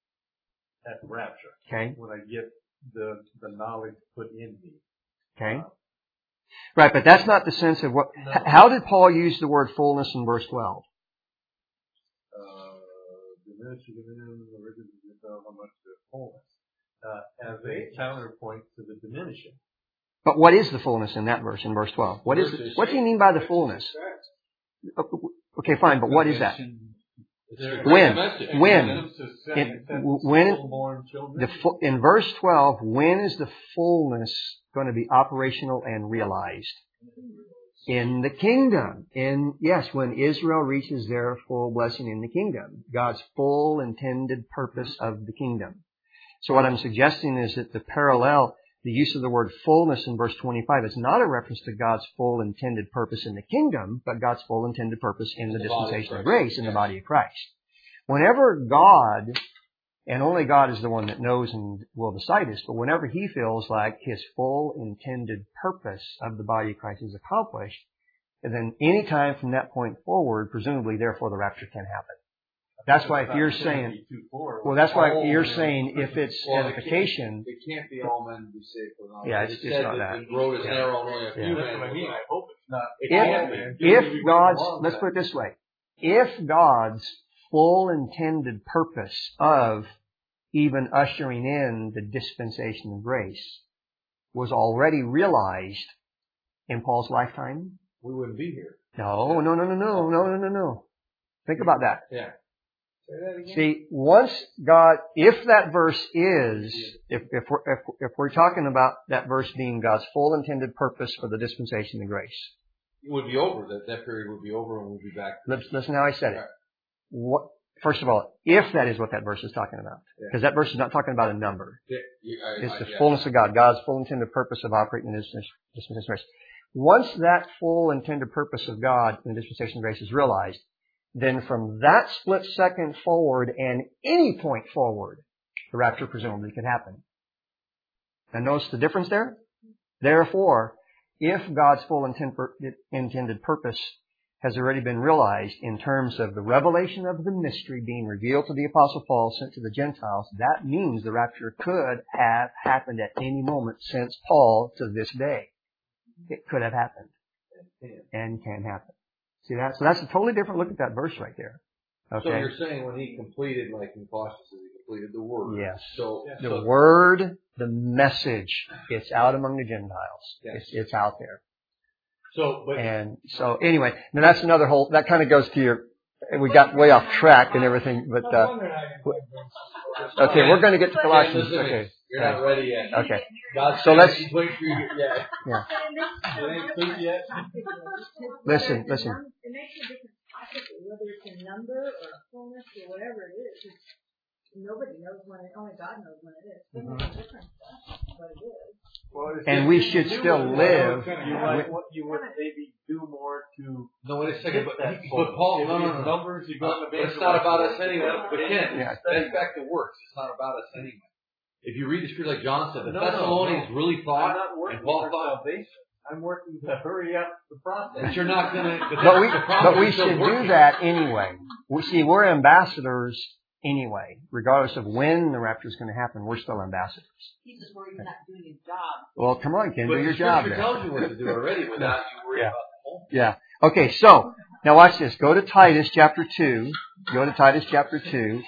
at rapture. Okay. When I get the the knowledge put in me. Okay. Uh, right, but that's not the sense of what. No. How did Paul use the word fullness in verse twelve? Uh, diminish the dominion of the riches of how much the fullness, uh, as a counterpoint to the diminishing. But what is the fullness in that verse, in verse twelve? What is it? What does he mean by the fullness? Okay, fine, but what is that? When? When? In, when? The, in verse twelve, when is the fullness going to be operational and realized? In the kingdom. In, yes, when Israel reaches their full blessing in the kingdom. God's full intended purpose of the kingdom. So what I'm suggesting is that the parallel, the use of the word fullness in verse twenty-five is not a reference to God's full intended purpose in the kingdom, but God's full intended purpose in the dispensation of grace in the body of Christ. Whenever God, and only God is the one that knows and will decide this, but whenever He feels like His full intended purpose of the body of Christ is accomplished, then any time from that point forward, presumably, therefore, the rapture can happen. That's why if you're saying, well, that's why you're saying if it's edification. It can't be all men be saved for knowledge. Yeah, it's just not that. The road is narrow and only a few men. That's what I mean. I hope it's not. If, if God's, let's put it this way, if God's full intended purpose of even ushering in the dispensation of grace was already realized in Paul's lifetime, we wouldn't be here. No, no, no, no, no, no, no, no, no. Think about that. Yeah. See, once God, if that verse is, if, if we're, if, if we're talking about that verse being God's full intended purpose for the dispensation of grace. It would be over, that, that period would be over and we'll be back. Listen, listen how I said it. What, first of all, if that is what that verse is talking about. Because that verse is not talking about a number. Yeah, you, I, it's I, the yeah. fullness of God, God's full intended purpose of operating in this dispensation of grace. Once that full intended purpose of God in the dispensation of grace is realized, then from that split second forward and any point forward, the rapture presumably could happen. Now notice the difference there? Therefore, if God's full intended purpose has already been realized in terms of the revelation of the mystery being revealed to the Apostle Paul, sent to the Gentiles, that means the rapture could have happened at any moment since Paul to this day. It could have happened and can happen. See that? So that's a totally different look at that verse right there. So Okay. you're saying when he completed, like in Colossians, he completed the word. Yes. So The so, word, the message, it's out among the Gentiles. Yes. It's, it's out there. So, but And so anyway, now that's another whole, that kind of goes to your, we got way off track and everything, but, uh, okay, we're going to get to Colossians. listen to me. Okay. You're not ready yet. Okay. God's So let's- he's waiting for you to get yeah. Yeah. It ain't good yet. Listen, listen. It makes a difference practically, whether it's a number or a fullness or whatever it is. It's, nobody knows when it, only God knows when it is. It makes a difference, that's what it is. Well, if And you- we if should you still would, live You might, what you would maybe do more to No, wait a second, get but, that. but Paul, If no, no, it's no, no. numbers, you go Uh, to but it's not about us anyway. But Ken, Yeah. that's back to works. It's not about us anyway. If you read the scripture like John said, the No, no, Thessalonians no. really I'm thought, not working and Paul for thought, salvation. I'm working to hurry up the process. but you're not gonna. But, But we, the problem but we is still should working. do that anyway. We see, we're ambassadors anyway. Regardless of when the rapture is going to happen, we're still ambassadors. He's just worried he's not doing his job. Well, come on, Ken, But do the your job scripture there. tells you what to do already without you worrying Yeah. about the whole. Yeah. Okay, so, now watch this. Go to Titus chapter two. Go to Titus chapter two.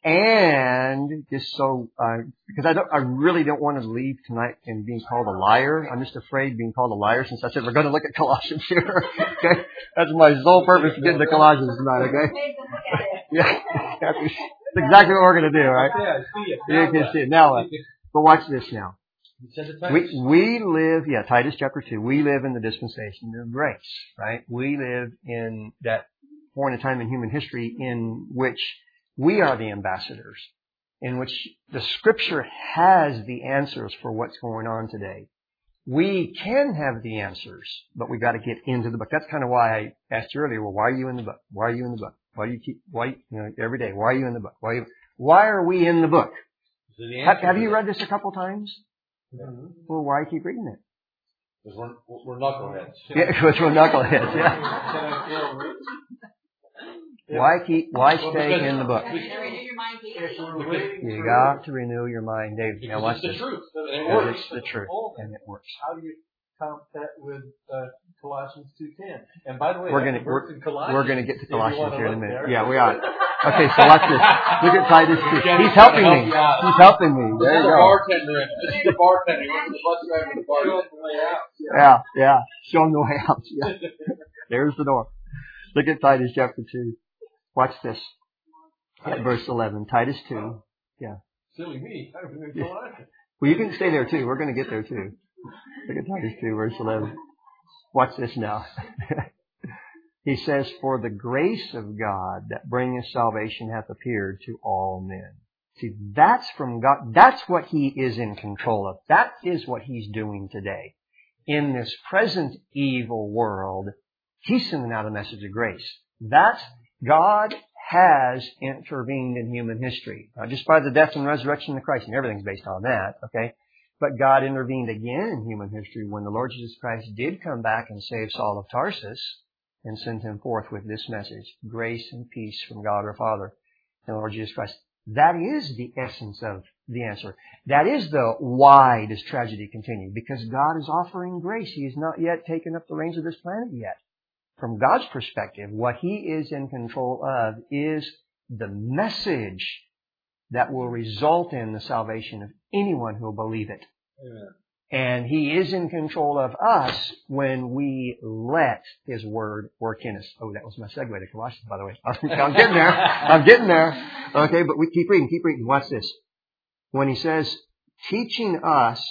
And just so, uh, because I don't, I really don't want to leave tonight and being called a liar. I'm just afraid of being called a liar since I said we're going to look at Colossians here. Okay? That's my sole purpose to get into Colossians tonight, okay? Yeah. That's exactly what we're going to do, right? Yeah, I see it. You can see it. Now, uh, but watch this now. He said the We, Titus. we live, yeah, Titus chapter two, we live in the dispensation of grace, right? We live in that point in time in human history in which we are the ambassadors, in which the scripture has the answers for what's going on today. We can have the answers, but we got to get into the book. That's kind of why I asked you earlier, well, why are you in the book? Why are you in the book? Why do you keep, why, you know, every day, why are you in the book? Why, are you, why are we in the book? So the Have, answer have to you that- read this a couple times? Mhm. Well, why keep reading it? Because we're, we're knuckleheads. Yeah, because we're knuckleheads, yeah. Can I throw a- Why keep, why Well, stay because- in the book? You gotta renew your mind daily. If we're Because waiting You for- got to renew your mind, Dave. Now Because watch it's the this. truth. And it Because works. it's the truth, and it works. How do you count that with uh, Colossians two ten? And by the way, We're that's gonna- a verse in Colossians. We're going to get to if you Colossians wanna here in a look minute. there. Yeah, we are. Okay, so watch this. Look at Titus two. Ken's He's trying to helping help me. you out. He's helping me. This There is you the go. bartender in. This is the bartender. He went to the bus driver and the bartender. Yeah, yeah. Show him the way out. Yeah. There's the door. Look at Titus chapter two. Watch this. At verse eleven. Titus two. Silly me. I was in Colossians. Well, you can stay there too. We're going to get there too. Look at Titus two, verse eleven. Watch this now. He says, "For the grace of God that bringeth salvation hath appeared to all men." See, that's from God. That's what He is in control of. That is what He's doing today. In this present evil world, He's sending out a message of grace. That's God has intervened in human history. Not just by the death and resurrection of Christ, and everything's based on that, okay? But God intervened again in human history when the Lord Jesus Christ did come back and save Saul of Tarsus and send him forth with this message: grace and peace from God our Father and the Lord Jesus Christ. That is the essence of the answer. That is the why does tragedy continue? Because God is offering grace. He has not yet taken up the reins of this planet yet. From God's perspective, what He is in control of is the message that will result in the salvation of anyone who will believe it. Amen. And He is in control of us when we let His Word work in us. Oh, that was my segue to Colossians, by the way. I'm getting there. I'm getting there. Okay, but we keep reading, keep reading. Watch this. When He says, teaching us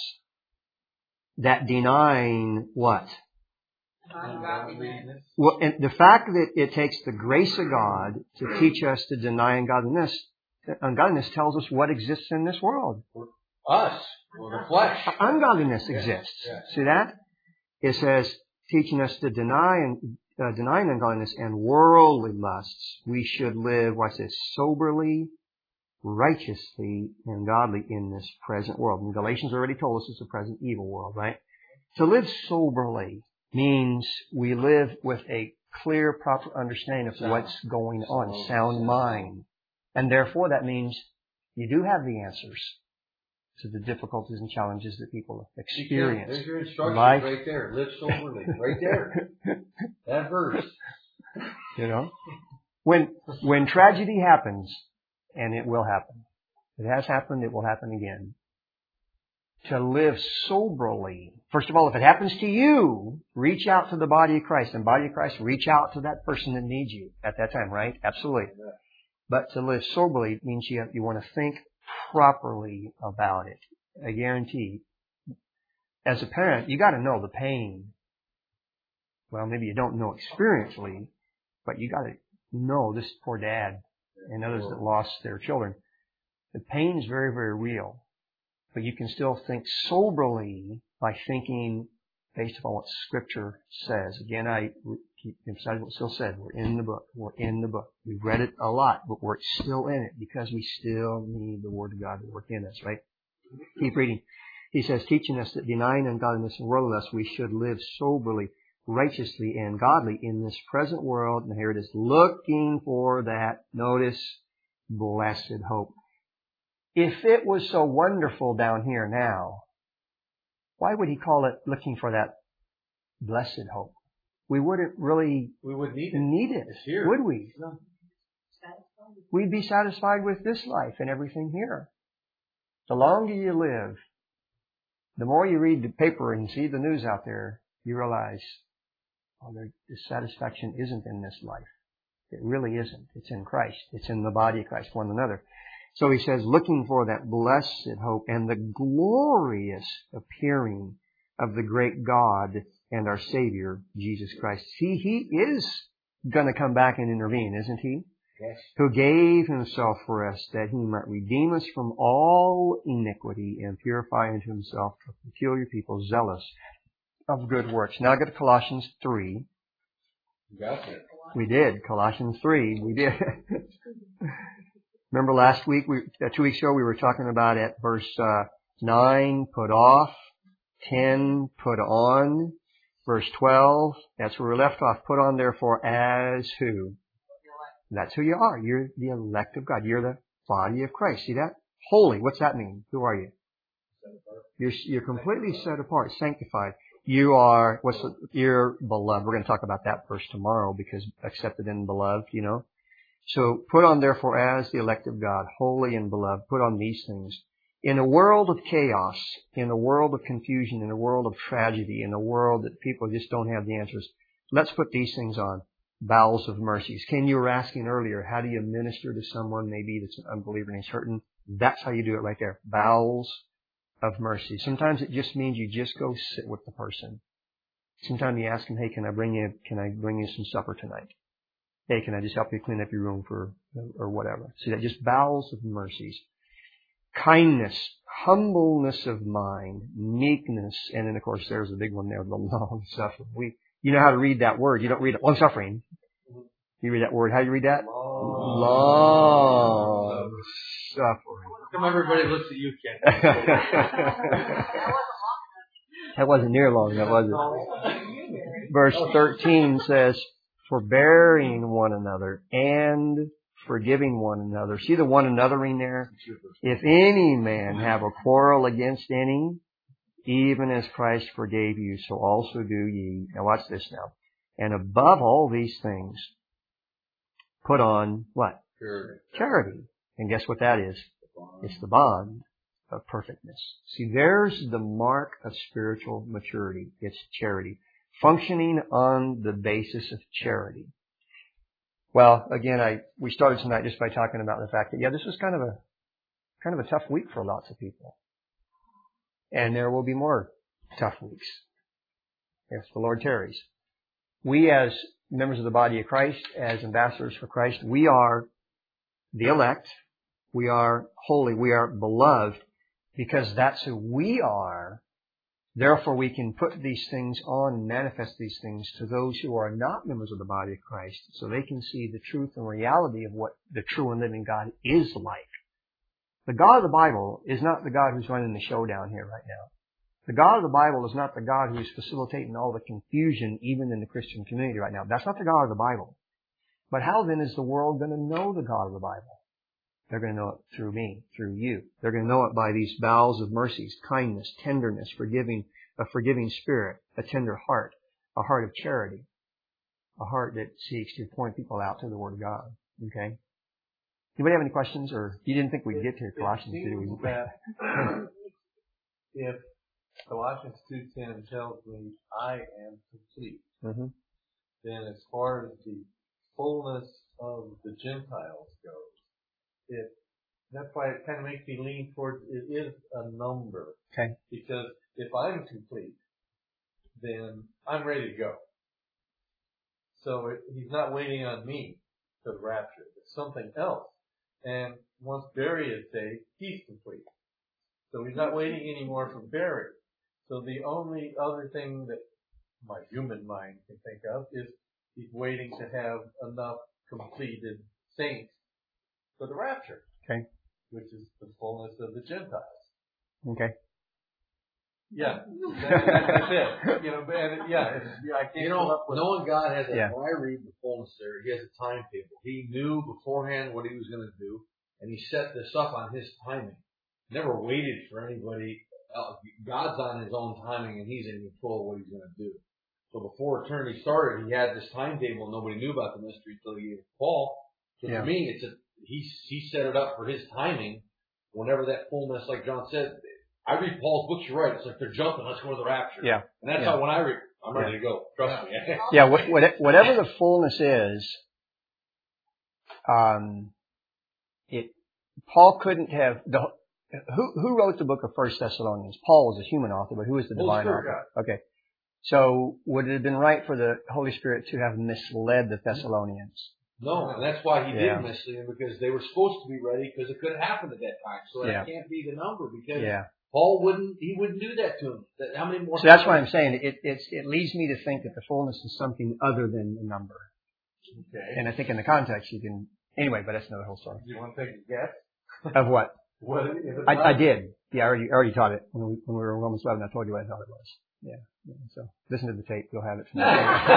that denying what? Ungodliness. Well, and the fact that it takes the grace of God to teach us to deny ungodliness, ungodliness tells us what exists in this world. Us. Well, the flesh. Ungodliness Yes, exists. yes. See that? It says, teaching us to deny and uh, denying ungodliness and worldly lusts, we should live, watch this, soberly, righteously, and godly in this present world. And Galatians already told us it's a present evil world, right? To live soberly means we live with a clear, proper understanding of Sound. what's going on, Sound. sound mind. And therefore that means you do have the answers to the difficulties and challenges that people experience. There's your instructions Life. right there. Live soberly. Right there. That verse. You know? When, when tragedy happens, and it will happen, it has happened, it will happen again, to live soberly. First of all, if it happens to you, reach out to the body of Christ. And body of Christ, reach out to that person that needs you at that time, right? Absolutely. But to live soberly means you, have, you want to think properly about it. I guarantee. As a parent, you got to know the pain. Well, maybe you don't know experientially, but you got to know this poor dad and others that lost their children. The pain is very, very real. But you can still think soberly by thinking based upon what Scripture says. Again, I keep emphasizing what still said. We're in the book. We're in the book. We've read it a lot, but we're still in it because we still need the Word of God to work in us, right? Keep reading. He says, teaching us that denying ungodliness and worldliness, we should live soberly, righteously, and godly in this present world. And here it is, looking for that, notice, blessed hope. If it was so wonderful down here now, why would he call it looking for that blessed hope? We wouldn't really We would need it. need it, It's here. would we? We'd be satisfied with this life and everything here. The longer you live, the more you read the paper and see the news out there, you realize, oh, the satisfaction isn't in this life. It really isn't. It's in Christ. It's in the body of Christ, one another. So he says, looking for that blessed hope and the glorious appearing of the great God and our Savior, Jesus Christ. See, He is going to come back and intervene, isn't He? Yes. Who gave Himself for us that He might redeem us from all iniquity and purify unto Himself a peculiar people zealous of good works. Now go to Colossians three. You got it. We did. Colossians three. We did. Remember last week, we, uh, two weeks ago, we were talking about at verse uh, nine, put off, ten, put on, verse twelve, that's where we left off, put on therefore as who? That's who you are. You're the elect of God. You're the body of Christ. See that? Holy. What's that mean? Who are you? You're, you're completely set apart, sanctified. You are, what's the, you're beloved. We're going to talk about that verse tomorrow because accepted and beloved, you know. So put on therefore as the elect of God, holy and beloved, put on these things. In a world of chaos, in a world of confusion, in a world of tragedy, in a world that people just don't have the answers, let's put these things on. Bowels of mercies. Ken, you were asking earlier, how do you minister to someone maybe that's an unbeliever and he's hurting? That's how you do it right there. Bowels of mercy. Sometimes it just means you just go sit with the person. Sometimes you ask them, hey, can I bring you, can I bring you some supper tonight? Hey, can I just help you clean up your room for, or whatever. See that? Just bowels of mercies. Kindness, humbleness of mind, meekness, and then of course there's a big one there, the long suffering. We, you know how to read that word. You don't read it. Long suffering. You read that word. How do you read that? Long, long suffering. Come everybody looks at you, Ken. That wasn't near long enough, was it? Verse thirteen says, forbearing one another and forgiving one another. See the one anothering there? If any man have a quarrel against any, even as Christ forgave you, so also do ye. Now watch this now. And above all these things, put on what? Charity. Charity. And guess what that is? It's the bond of perfectness. See, there's the mark of spiritual maturity. It's charity. Functioning on the basis of charity. Well, again, I we started tonight just by talking about the fact that, yeah, this was kind of a kind of a tough week for lots of people. And there will be more tough weeks if the Lord tarries. We as members of the body of Christ, as ambassadors for Christ, we are the elect. We are holy. We are beloved because that's who we are. Therefore, we can put these things on and manifest these things to those who are not members of the body of Christ so they can see the truth and reality of what the true and living God is like. The God of the Bible is not the God who's running the show down here right now. The God of the Bible is not the God who's facilitating all the confusion even in the Christian community right now. That's not the God of the Bible. But how then is the world going to know the God of the Bible? They're going to know it through me, through you. They're going to know it by these bowels of mercies, kindness, tenderness, forgiving, a forgiving spirit, a tender heart, a heart of charity. a heart that seeks to point people out to the Word of God. Okay? Anybody have any questions? Or you didn't think we'd get to Colossians, did we? That if Colossians two ten tells me I am complete, Mm-hmm. then as far as the fullness of the Gentiles goes, it that's why it kind of makes me lean towards it is a number. Okay. Because if I'm complete, then I'm ready to go. So it, he's not waiting on me for the rapture. It's something else. And once Barry is saved, he's complete. So he's not waiting anymore for Barry. So the only other thing that my human mind can think of is he's waiting to have enough completed saints for the rapture. Okay. Which is the fullness of the Gentiles. Okay. Yeah. That, that's it. You know, and yeah, it's, yeah, I can't You come know, up with knowing God has a, Yeah. when I read the fullness there, he has a timetable. He knew beforehand what he was going to do, and he set this up on his timing. Never waited for anybody else. God's on his own timing, and he's in control of what he's going to do. So before eternity started, he had this timetable. Nobody knew about the mystery until he gave it to Paul. So Yeah. to me, it's a he he set it up for his timing. Whenever that fullness, like John said, I read Paul's books. You're right. It's like they're jumping. Let's go to the rapture. Yeah. And that's Yeah. how when I read, I'm ready Yeah. to go. Trust me. Yeah, what, what, whatever the fullness is, um, it, Paul couldn't have, the, who, who wrote the book of First Thessalonians? Paul was a human author, but who was the Holy divine Spirit, author? Okay. So, would it have been right for the Holy Spirit to have misled the Thessalonians? No, and that's why he Yeah. did mislead them, because they were supposed to be ready, because it could have happened at that time. So that Yeah. can't be the number, because Yeah. Paul wouldn't, he wouldn't do that to them. That, how many more? So that's why I'm saying it, it's, it leads me to think that the fullness is something other than a number. Okay. And I think in the context you can, anyway, but that's another whole story. Do you want to take a guess? Of what? What if it's I, not? I did. Yeah, I already, I already taught it when we, when we were in Romans eleven. I told you what I thought it was. Yeah. yeah. So listen to the tape. You'll have it. From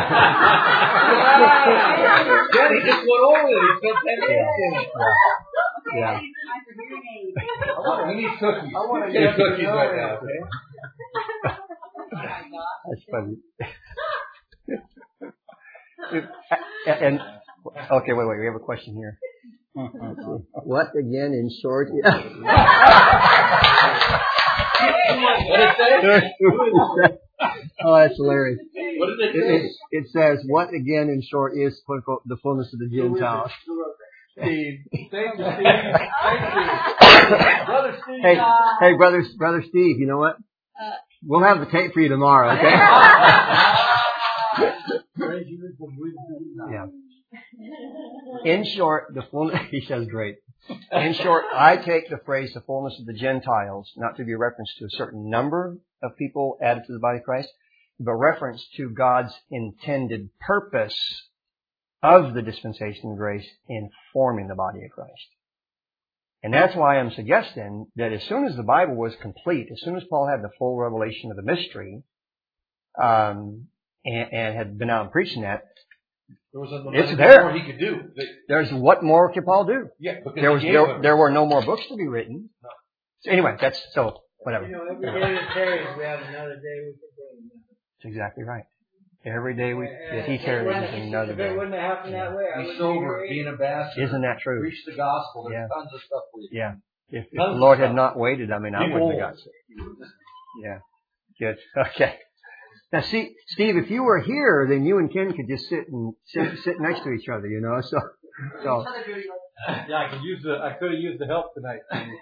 Yeah, he just went over it. He spent ten minutes in it. Yeah. I want- We need cookies. I want to Get get cookies right now, okay? That's funny. and, and okay, wait, wait. We have a question here. What again? In short. What did it say? Oh, that's hilarious. What did it It, say? it, it says, what again, in short, is quote, unquote, the fullness of the Gentiles? Steve. Thank you, Steve. Thank you. Brother Steve. Hey, hey, brother, brother Steve, you know what? We'll have the tape for you tomorrow, okay? Yeah. In short, the fullness, he says great. In short, I take the phrase the fullness of the Gentiles not to be a reference to a certain number of people added to the body of Christ, but reference to God's intended purpose of the dispensation of grace in forming the body of Christ. And that's why I'm suggesting that as soon as the Bible was complete, as soon as Paul had the full revelation of the mystery, um, and, and had been out and preaching that, There was a, It's nothing there. more he could do. They, there's what more could Paul do? yeah, because There was he gave there, them. there were no more books to be written. So anyway, that's so whatever. You know, every day that carries, we have another day we can bring. That's exactly right. Every day we And that he if it carries wouldn't- is another If it day. wouldn't have happened that way, I Be wouldn't sober, be be here. an ambassador. Isn't that true? Preach the gospel. There's Yeah. tons of stuff for you. Yeah. If, if the Tons of Lord had stuff. not waited, I mean, I People wouldn't have got sick. Yeah. Good. Okay. Now, see, Steve, if you were here, then you and Ken could just sit and sit, sit next to each other, you know. So, so. Yeah, I could use the. I could have used the help tonight.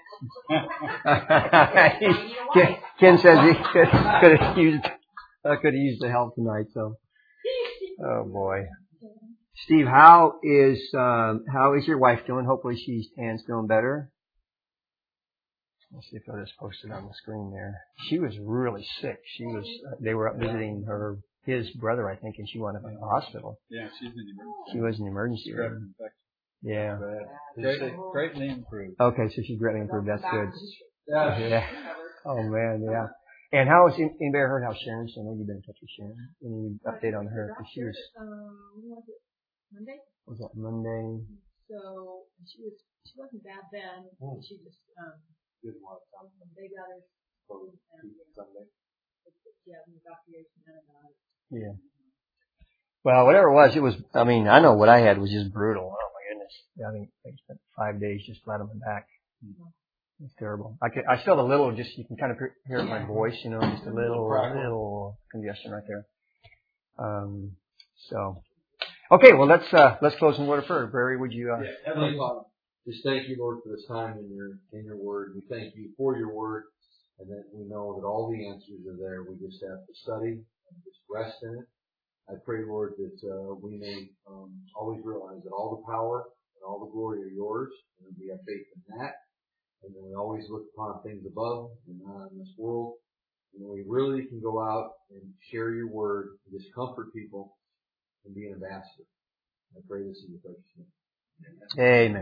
Ken, Ken says he could, could have used uh, could have used the help tonight. So, oh boy, Steve, how is um, how is your wife doing? Hopefully, she's Anne's doing better. Let's see if I just posted on the screen there. She was really sick. She was. Uh, they were up visiting her his brother, I think, and she wound up in the hospital. Yeah, she's in emergency. She was in the emergency Strep room. infection. Yeah. Greatly, greatly improved. Okay, so she's greatly improved. That's good. Yeah. Yeah. Oh man, yeah. And how is anybody heard how Sharon's? I know you've been in touch with Sharon. Any update on her? Because she was Um, when was it? Monday? was that Monday? So she was she wasn't bad then. Mm. She just um Didn't want to come they got her from and Sunday. yeah, an evacuation and uh Yeah. Well, whatever it was, it was, I mean, I know what I had was just brutal. Oh my goodness. I think I spent five days just flat on my back. It's terrible. I, could, I still have a little, just, you can kind of hear it in my voice, you know, just a little, little congestion right there. Um, so, okay, well, let's, uh, let's close in word of prayer. Barry, would you, uh, yeah, Heavenly Father, just thank you, Lord, for this time in your, in your word. We thank you for your word, and that we know that all the answers are there. We just have to study and just rest in it. I pray, Lord, that, uh, we may, um, always realize that all the power and all the glory are yours, and we have faith in that. And then we always look upon things above and not in this world. And we really can go out and share your word and just comfort people and be an ambassador. I pray this in your precious name. Amen.